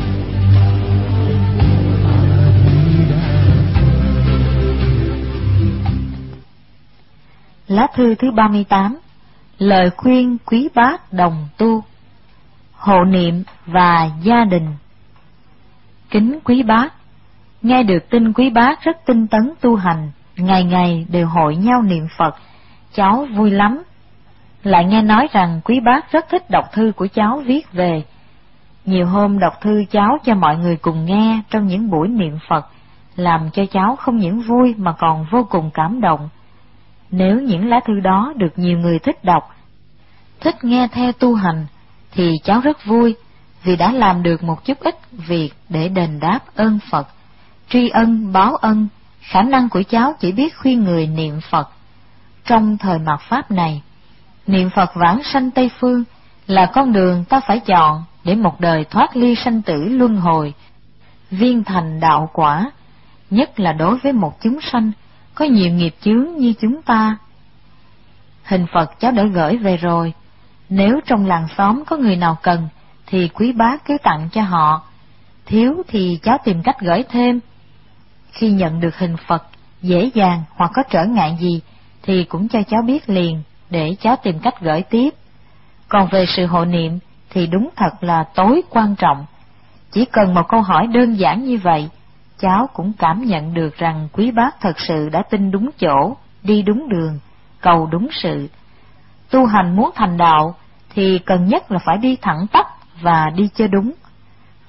Lá thư thứ ba mươi tám. Lời khuyên quý bác đồng tu. Hộ niệm và gia đình. Kính quý bác, nghe được tin quý bác rất tinh tấn tu hành, ngày ngày đều hội nhau niệm Phật, cháu vui lắm. Lại nghe nói rằng quý bác rất thích đọc thư của cháu viết về. Nhiều hôm đọc thư cháu cho mọi người cùng nghe trong những buổi niệm Phật, làm cho cháu không những vui mà còn vô cùng cảm động. Nếu những lá thư đó được nhiều người thích đọc, thích nghe theo tu hành, thì cháu rất vui, vì đã làm được một chút ít việc để đền đáp ơn Phật. Tri ân báo ân, khả năng của cháu chỉ biết khuyên người niệm Phật. Trong thời mạt Pháp này, niệm Phật vãng sanh Tây Phương là con đường ta phải chọn để một đời thoát ly sanh tử luân hồi, viên thành đạo quả, nhất là đối với một chúng sanh có nhiều nghiệp chướng như chúng ta. Hình Phật cháu đã gửi về rồi, nếu trong làng xóm có người nào cần thì quý bác cứ tặng cho họ, thiếu thì cháu tìm cách gửi thêm. Khi nhận được hình Phật dễ dàng hoặc có trở ngại gì thì cũng cho cháu biết liền để cháu tìm cách gửi tiếp. Còn về sự hộ niệm thì đúng thật là tối quan trọng. Chỉ cần một câu hỏi đơn giản như vậy, cháu cũng cảm nhận được rằng quý bác thật sự đã tin đúng chỗ, đi đúng đường, cầu đúng sự. Tu hành muốn thành đạo thì cần nhất là phải đi thẳng tắp và đi cho đúng.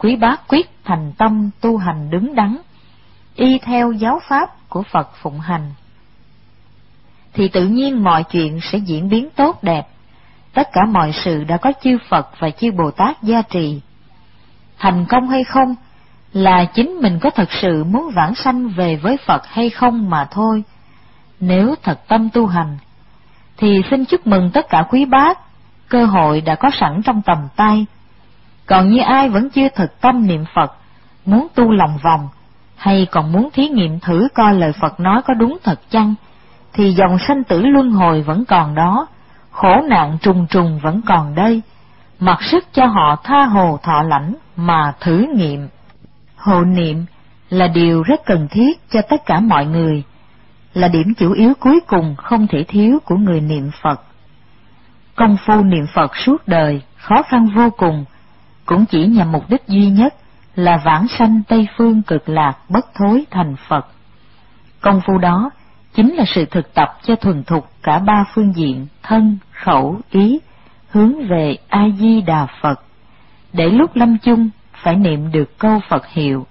Quý Bác quyết thành tâm tu hành đứng đắn, y theo giáo pháp của Phật phụng hành, thì tự nhiên mọi chuyện sẽ diễn biến tốt đẹp. Tất cả mọi sự đã có chư Phật và chư Bồ Tát gia trì. Thành công hay không là chính mình có thật sự muốn vãng sanh về với Phật hay không mà thôi. Nếu thật tâm tu hành, thì xin chúc mừng tất cả quý bác, cơ hội đã có sẵn trong tầm tay. Còn như ai vẫn chưa thực tâm niệm Phật, muốn tu lòng vòng, hay còn muốn thí nghiệm thử coi lời Phật nói có đúng thật chăng, thì dòng sanh tử luân hồi vẫn còn đó, khổ nạn trùng trùng vẫn còn đây, mặc sức cho họ tha hồ thọ lãnh mà thử nghiệm. Hộ niệm là điều rất cần thiết cho tất cả mọi người, là điểm chủ yếu cuối cùng không thể thiếu của người niệm Phật. Công phu niệm Phật suốt đời khó khăn vô cùng, cũng chỉ nhằm mục đích duy nhất là vãng sanh Tây Phương Cực Lạc bất thối thành Phật. Công phu đó chính là sự thực tập cho thuần thục cả ba phương diện thân, khẩu, ý, hướng về A-di-đà Phật, để lúc lâm chung phải niệm được câu Phật hiệu.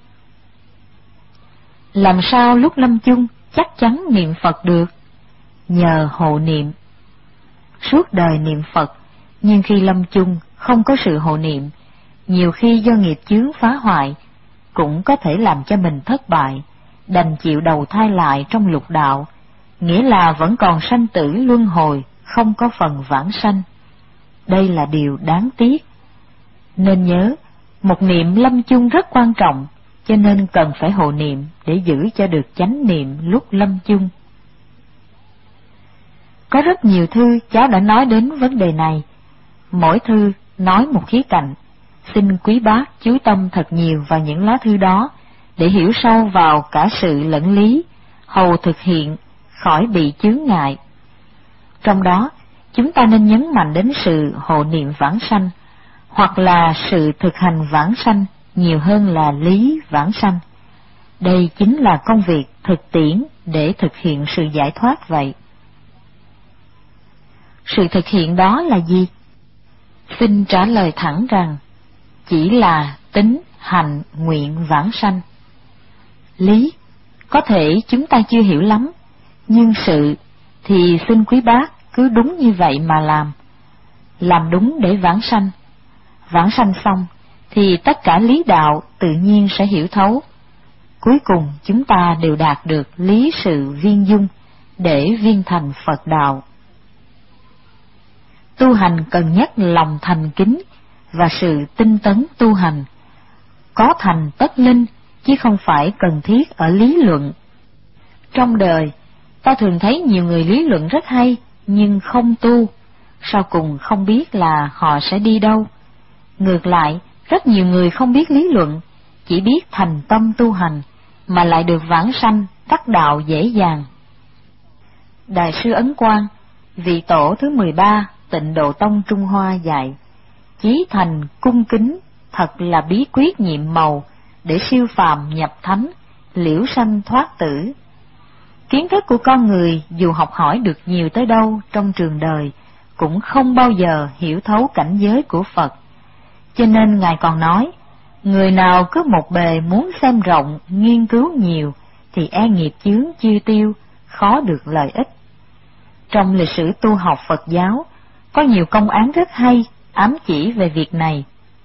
Làm sao lúc lâm chung chắc chắn niệm Phật được? Nhờ hộ niệm. Suốt đời niệm Phật, nhưng khi lâm chung không có sự hộ niệm, nhiều khi do nghiệp chướng phá hoại, cũng có thể làm cho mình thất bại, đành chịu đầu thai lại trong lục đạo, nghĩa là vẫn còn sanh tử luân hồi, không có phần vãng sanh. Đây là điều đáng tiếc. Nên nhớ, một niệm lâm chung rất quan trọng, cho nên cần phải hộ niệm để giữ cho được chánh niệm lúc lâm chung. Có rất nhiều thư cháu đã nói đến vấn đề này, mỗi thư nói một khía cạnh. Xin quý bác chú tâm thật nhiều vào những lá thư đó, để hiểu sâu vào cả sự lẫn lý, hầu thực hiện, khỏi bị chướng ngại. Trong đó, chúng ta nên nhấn mạnh đến sự hộ niệm vãng sanh, hoặc là sự thực hành vãng sanh nhiều hơn là lý vãng sanh. Đây chính là công việc thực tiễn để thực hiện sự giải thoát vậy. Sự thực hiện đó là gì? Xin trả lời thẳng rằng, chỉ là tính, hành, nguyện vãng sanh. Lý, có thể chúng ta chưa hiểu lắm, nhưng sự thì xin quý bác cứ đúng như vậy mà làm. Làm đúng để vãng sanh. Vãng sanh xong, thì tất cả lý đạo tự nhiên sẽ hiểu thấu. Cuối cùng chúng ta đều đạt được lý sự viên dung, để viên thành Phật đạo. Tu hành cần nhất lòng thành kính và sự tinh tấn tu hành. Có thành tất linh, chứ không phải cần thiết ở lý luận. Trong đời, ta thường thấy nhiều người lý luận rất hay, nhưng không tu, sau cùng không biết là họ sẽ đi đâu. Ngược lại, rất nhiều người không biết lý luận, chỉ biết thành tâm tu hành, mà lại được vãng sanh, đắc đạo dễ dàng. Đại sư Ấn Quang, vị tổ thứ mười ba Tịnh Độ Tông Trung Hoa dạy, chí thành cung kính thật là bí quyết nhiệm màu để siêu phàm nhập thánh, liễu sanh thoát tử. Kiến thức của con người dù học hỏi được nhiều tới đâu trong trường đời, cũng không bao giờ hiểu thấu cảnh giới của Phật. Cho nên Ngài còn nói, người nào cứ một bề muốn xem rộng, nghiên cứu nhiều, thì e nghiệp chướng chưa tiêu, khó được lợi ích. Trong lịch sử tu học Phật giáo, có nhiều công án rất hay, ám chỉ về việc này.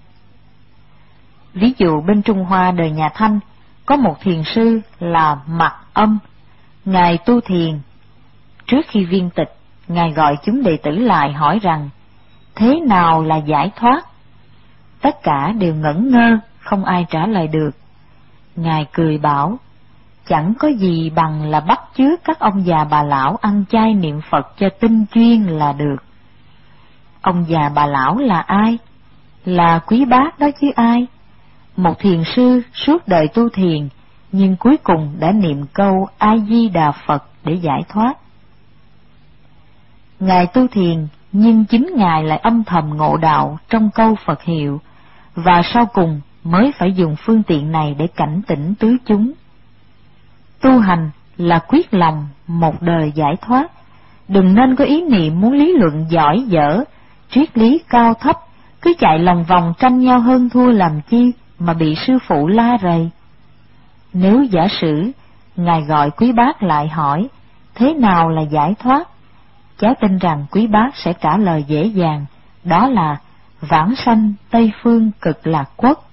Ví dụ bên Trung Hoa đời nhà Thanh, có một thiền sư là Mặc Âm. Ngài tu thiền. Trước khi viên tịch, Ngài gọi chúng đệ tử lại hỏi rằng, thế nào là giải thoát? Tất cả đều ngẩn ngơ, không ai trả lời được. Ngài cười bảo, chẳng có gì bằng là bắt chước các ông già bà lão ăn chay niệm Phật cho tinh chuyên là được. Ông già bà lão là ai? Là quý bác đó chứ ai. Một thiền sư suốt đời tu thiền, nhưng cuối cùng đã niệm câu A-di-đà Phật để giải thoát. Ngài tu thiền, nhưng chính Ngài lại âm thầm ngộ đạo trong câu Phật hiệu, và sau cùng mới phải dùng phương tiện này để cảnh tỉnh tứ chúng. Tu hành là quyết lòng một đời giải thoát, đừng nên có ý niệm muốn lý luận giỏi dở, triết lý cao thấp, cứ chạy lòng vòng tranh nhau hơn thua làm chi, mà bị sư phụ la rầy? Nếu giả sử Ngài gọi quý bác lại hỏi thế nào là giải thoát, cháu tin rằng quý bác sẽ trả lời dễ dàng, đó là vãng sanh Tây Phương Cực Lạc Quốc.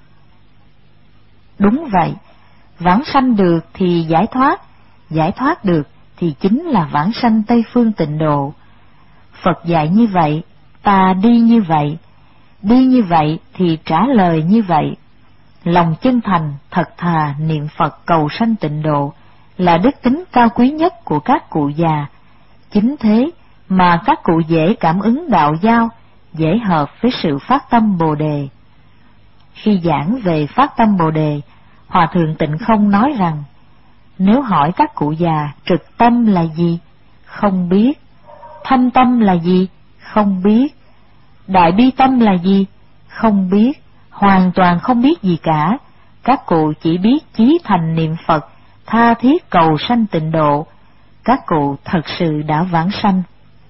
Đúng vậy, vãng sanh được thì giải thoát, giải thoát được thì chính là vãng sanh Tây Phương Tịnh Độ. Phật dạy như vậy, ta đi như vậy, đi như vậy thì trả lời như vậy. Lòng chân thành, thật thà niệm Phật cầu sanh tịnh độ là đức tính cao quý nhất của các cụ già. Chính thế mà các cụ dễ cảm ứng đạo giao, dễ hợp với sự phát tâm Bồ Đề. Khi giảng về phát tâm Bồ Đề, Hòa Thượng Tịnh Không nói rằng, nếu hỏi các cụ già trực tâm là gì, không biết. Thanh tâm là gì, không biết. Đại bi tâm là gì, không biết. Hoàn toàn không biết gì cả. Các cụ chỉ biết chí thành niệm Phật, tha thiết cầu sanh tịnh độ. Các cụ thật sự đã vãng sanh.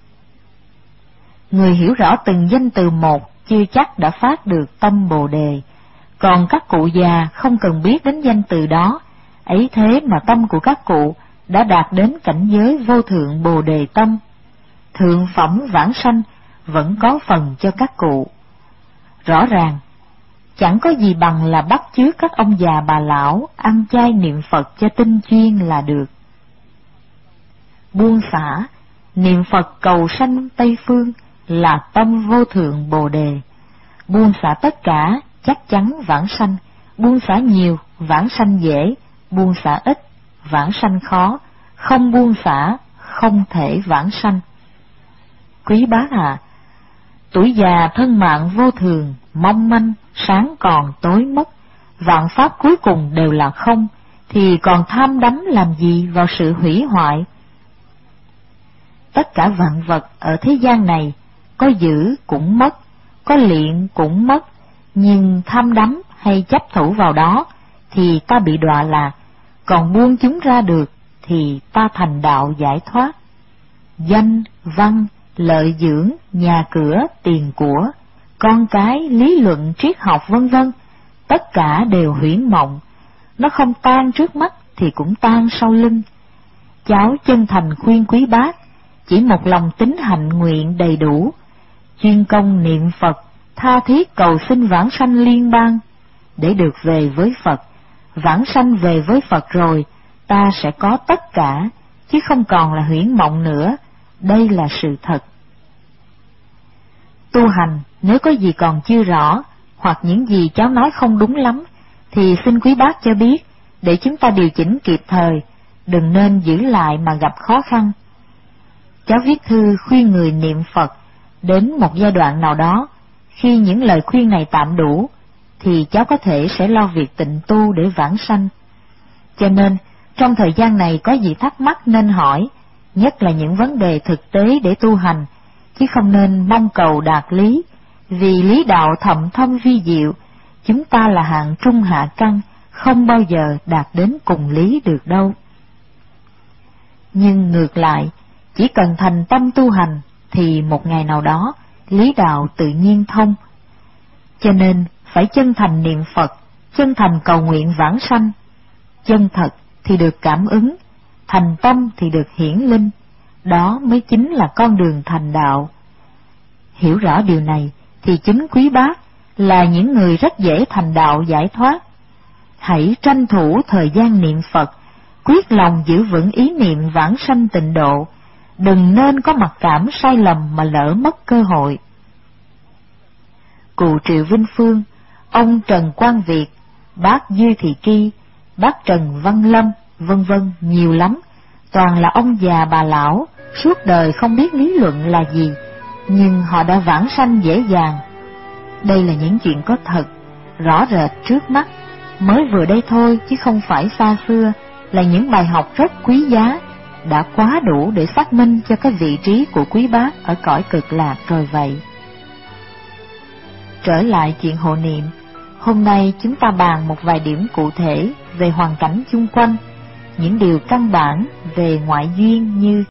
Người hiểu rõ từng danh từ một chưa chắc đã phát được tâm Bồ Đề, còn các cụ già không cần biết đến danh từ đó, ấy thế mà tâm của các cụ đã đạt đến cảnh giới vô thượng Bồ Đề tâm. Thượng phẩm vãng sanh vẫn có phần cho các cụ. Rõ ràng, chẳng có gì bằng là bắt chước các ông già bà lão ăn chay niệm Phật cho tinh chuyên là được. Buông xả, niệm Phật cầu sanh Tây Phương là tâm vô thượng Bồ Đề. Buông xả tất cả chắc chắn vãng sanh, buông xả nhiều vãng sanh dễ, buông xả ít vãng sanh khó, không buông xả không thể vãng sanh. Quý bác à, tuổi già thân mạng vô thường, mong manh, sáng còn tối mất, vạn pháp cuối cùng đều là không, thì còn tham đắm làm gì vào sự hủy hoại? Tất cả vạn vật ở thế gian này, có giữ cũng mất, có luyện cũng mất, nhưng tham đắm hay chấp thủ vào đó, thì ta bị đọa lạc, còn buông chúng ra được, thì ta thành đạo giải thoát. Danh, văn, lợi dưỡng, nhà cửa, tiền của, con cái, lý luận, triết học vân vân, tất cả đều huyễn mộng. Nó không tan trước mắt thì cũng tan sau lưng. Cháu chân thành khuyên quý bác, chỉ một lòng tín hạnh nguyện đầy đủ, chuyên công niệm Phật, tha thiết cầu xin vãng sanh liên bang, để được về với Phật. Vãng sanh về với Phật rồi, ta sẽ có tất cả, chứ không còn là huyễn mộng nữa. Đây là sự thật. Tu hành, nếu có gì còn chưa rõ, hoặc những gì cháu nói không đúng lắm, thì xin quý bác cho biết, để chúng ta điều chỉnh kịp thời, đừng nên giữ lại mà gặp khó khăn. Cháu viết thư khuyên người niệm Phật, đến một giai đoạn nào đó, khi những lời khuyên này tạm đủ, thì cháu có thể sẽ lo việc tịnh tu để vãng sanh. Cho nên, trong thời gian này có gì thắc mắc nên hỏi, nhất là những vấn đề thực tế để tu hành, chứ không nên mong cầu đạt lý, vì lý đạo thậm thâm vi diệu, chúng ta là hạng trung hạ căn, không bao giờ đạt đến cùng lý được đâu. Nhưng ngược lại, chỉ cần thành tâm tu hành, thì một ngày nào đó, lý đạo tự nhiên thông. Cho nên, phải chân thành niệm Phật, chân thành cầu nguyện vãng sanh. Chân thật thì được cảm ứng, thành tâm thì được hiển linh, đó mới chính là con đường thành đạo. Hiểu rõ điều này, thì chính quý bác là những người rất dễ thành đạo giải thoát. Hãy tranh thủ thời gian niệm Phật, quyết lòng giữ vững ý niệm vãng sanh tịnh độ, đừng nên có mặc cảm sai lầm mà lỡ mất cơ hội. Cụ Triệu Vinh Phương, ông Trần Quang Việt, bác Dư Thị Ki, bác Trần Văn Lâm, vân vân nhiều lắm, toàn là ông già bà lão, suốt đời không biết lý luận là gì, nhưng họ đã vãng sanh dễ dàng. Đây là những chuyện có thật, rõ rệt trước mắt, mới vừa đây thôi chứ không phải xa xưa, là những bài học rất quý giá, đã quá đủ để xác minh cho cái vị trí của quý bác ở cõi cực lạc rồi vậy. Trở lại chuyện hộ niệm, hôm nay chúng ta bàn một vài điểm cụ thể về hoàn cảnh chung quanh, những điều căn bản về ngoại duyên như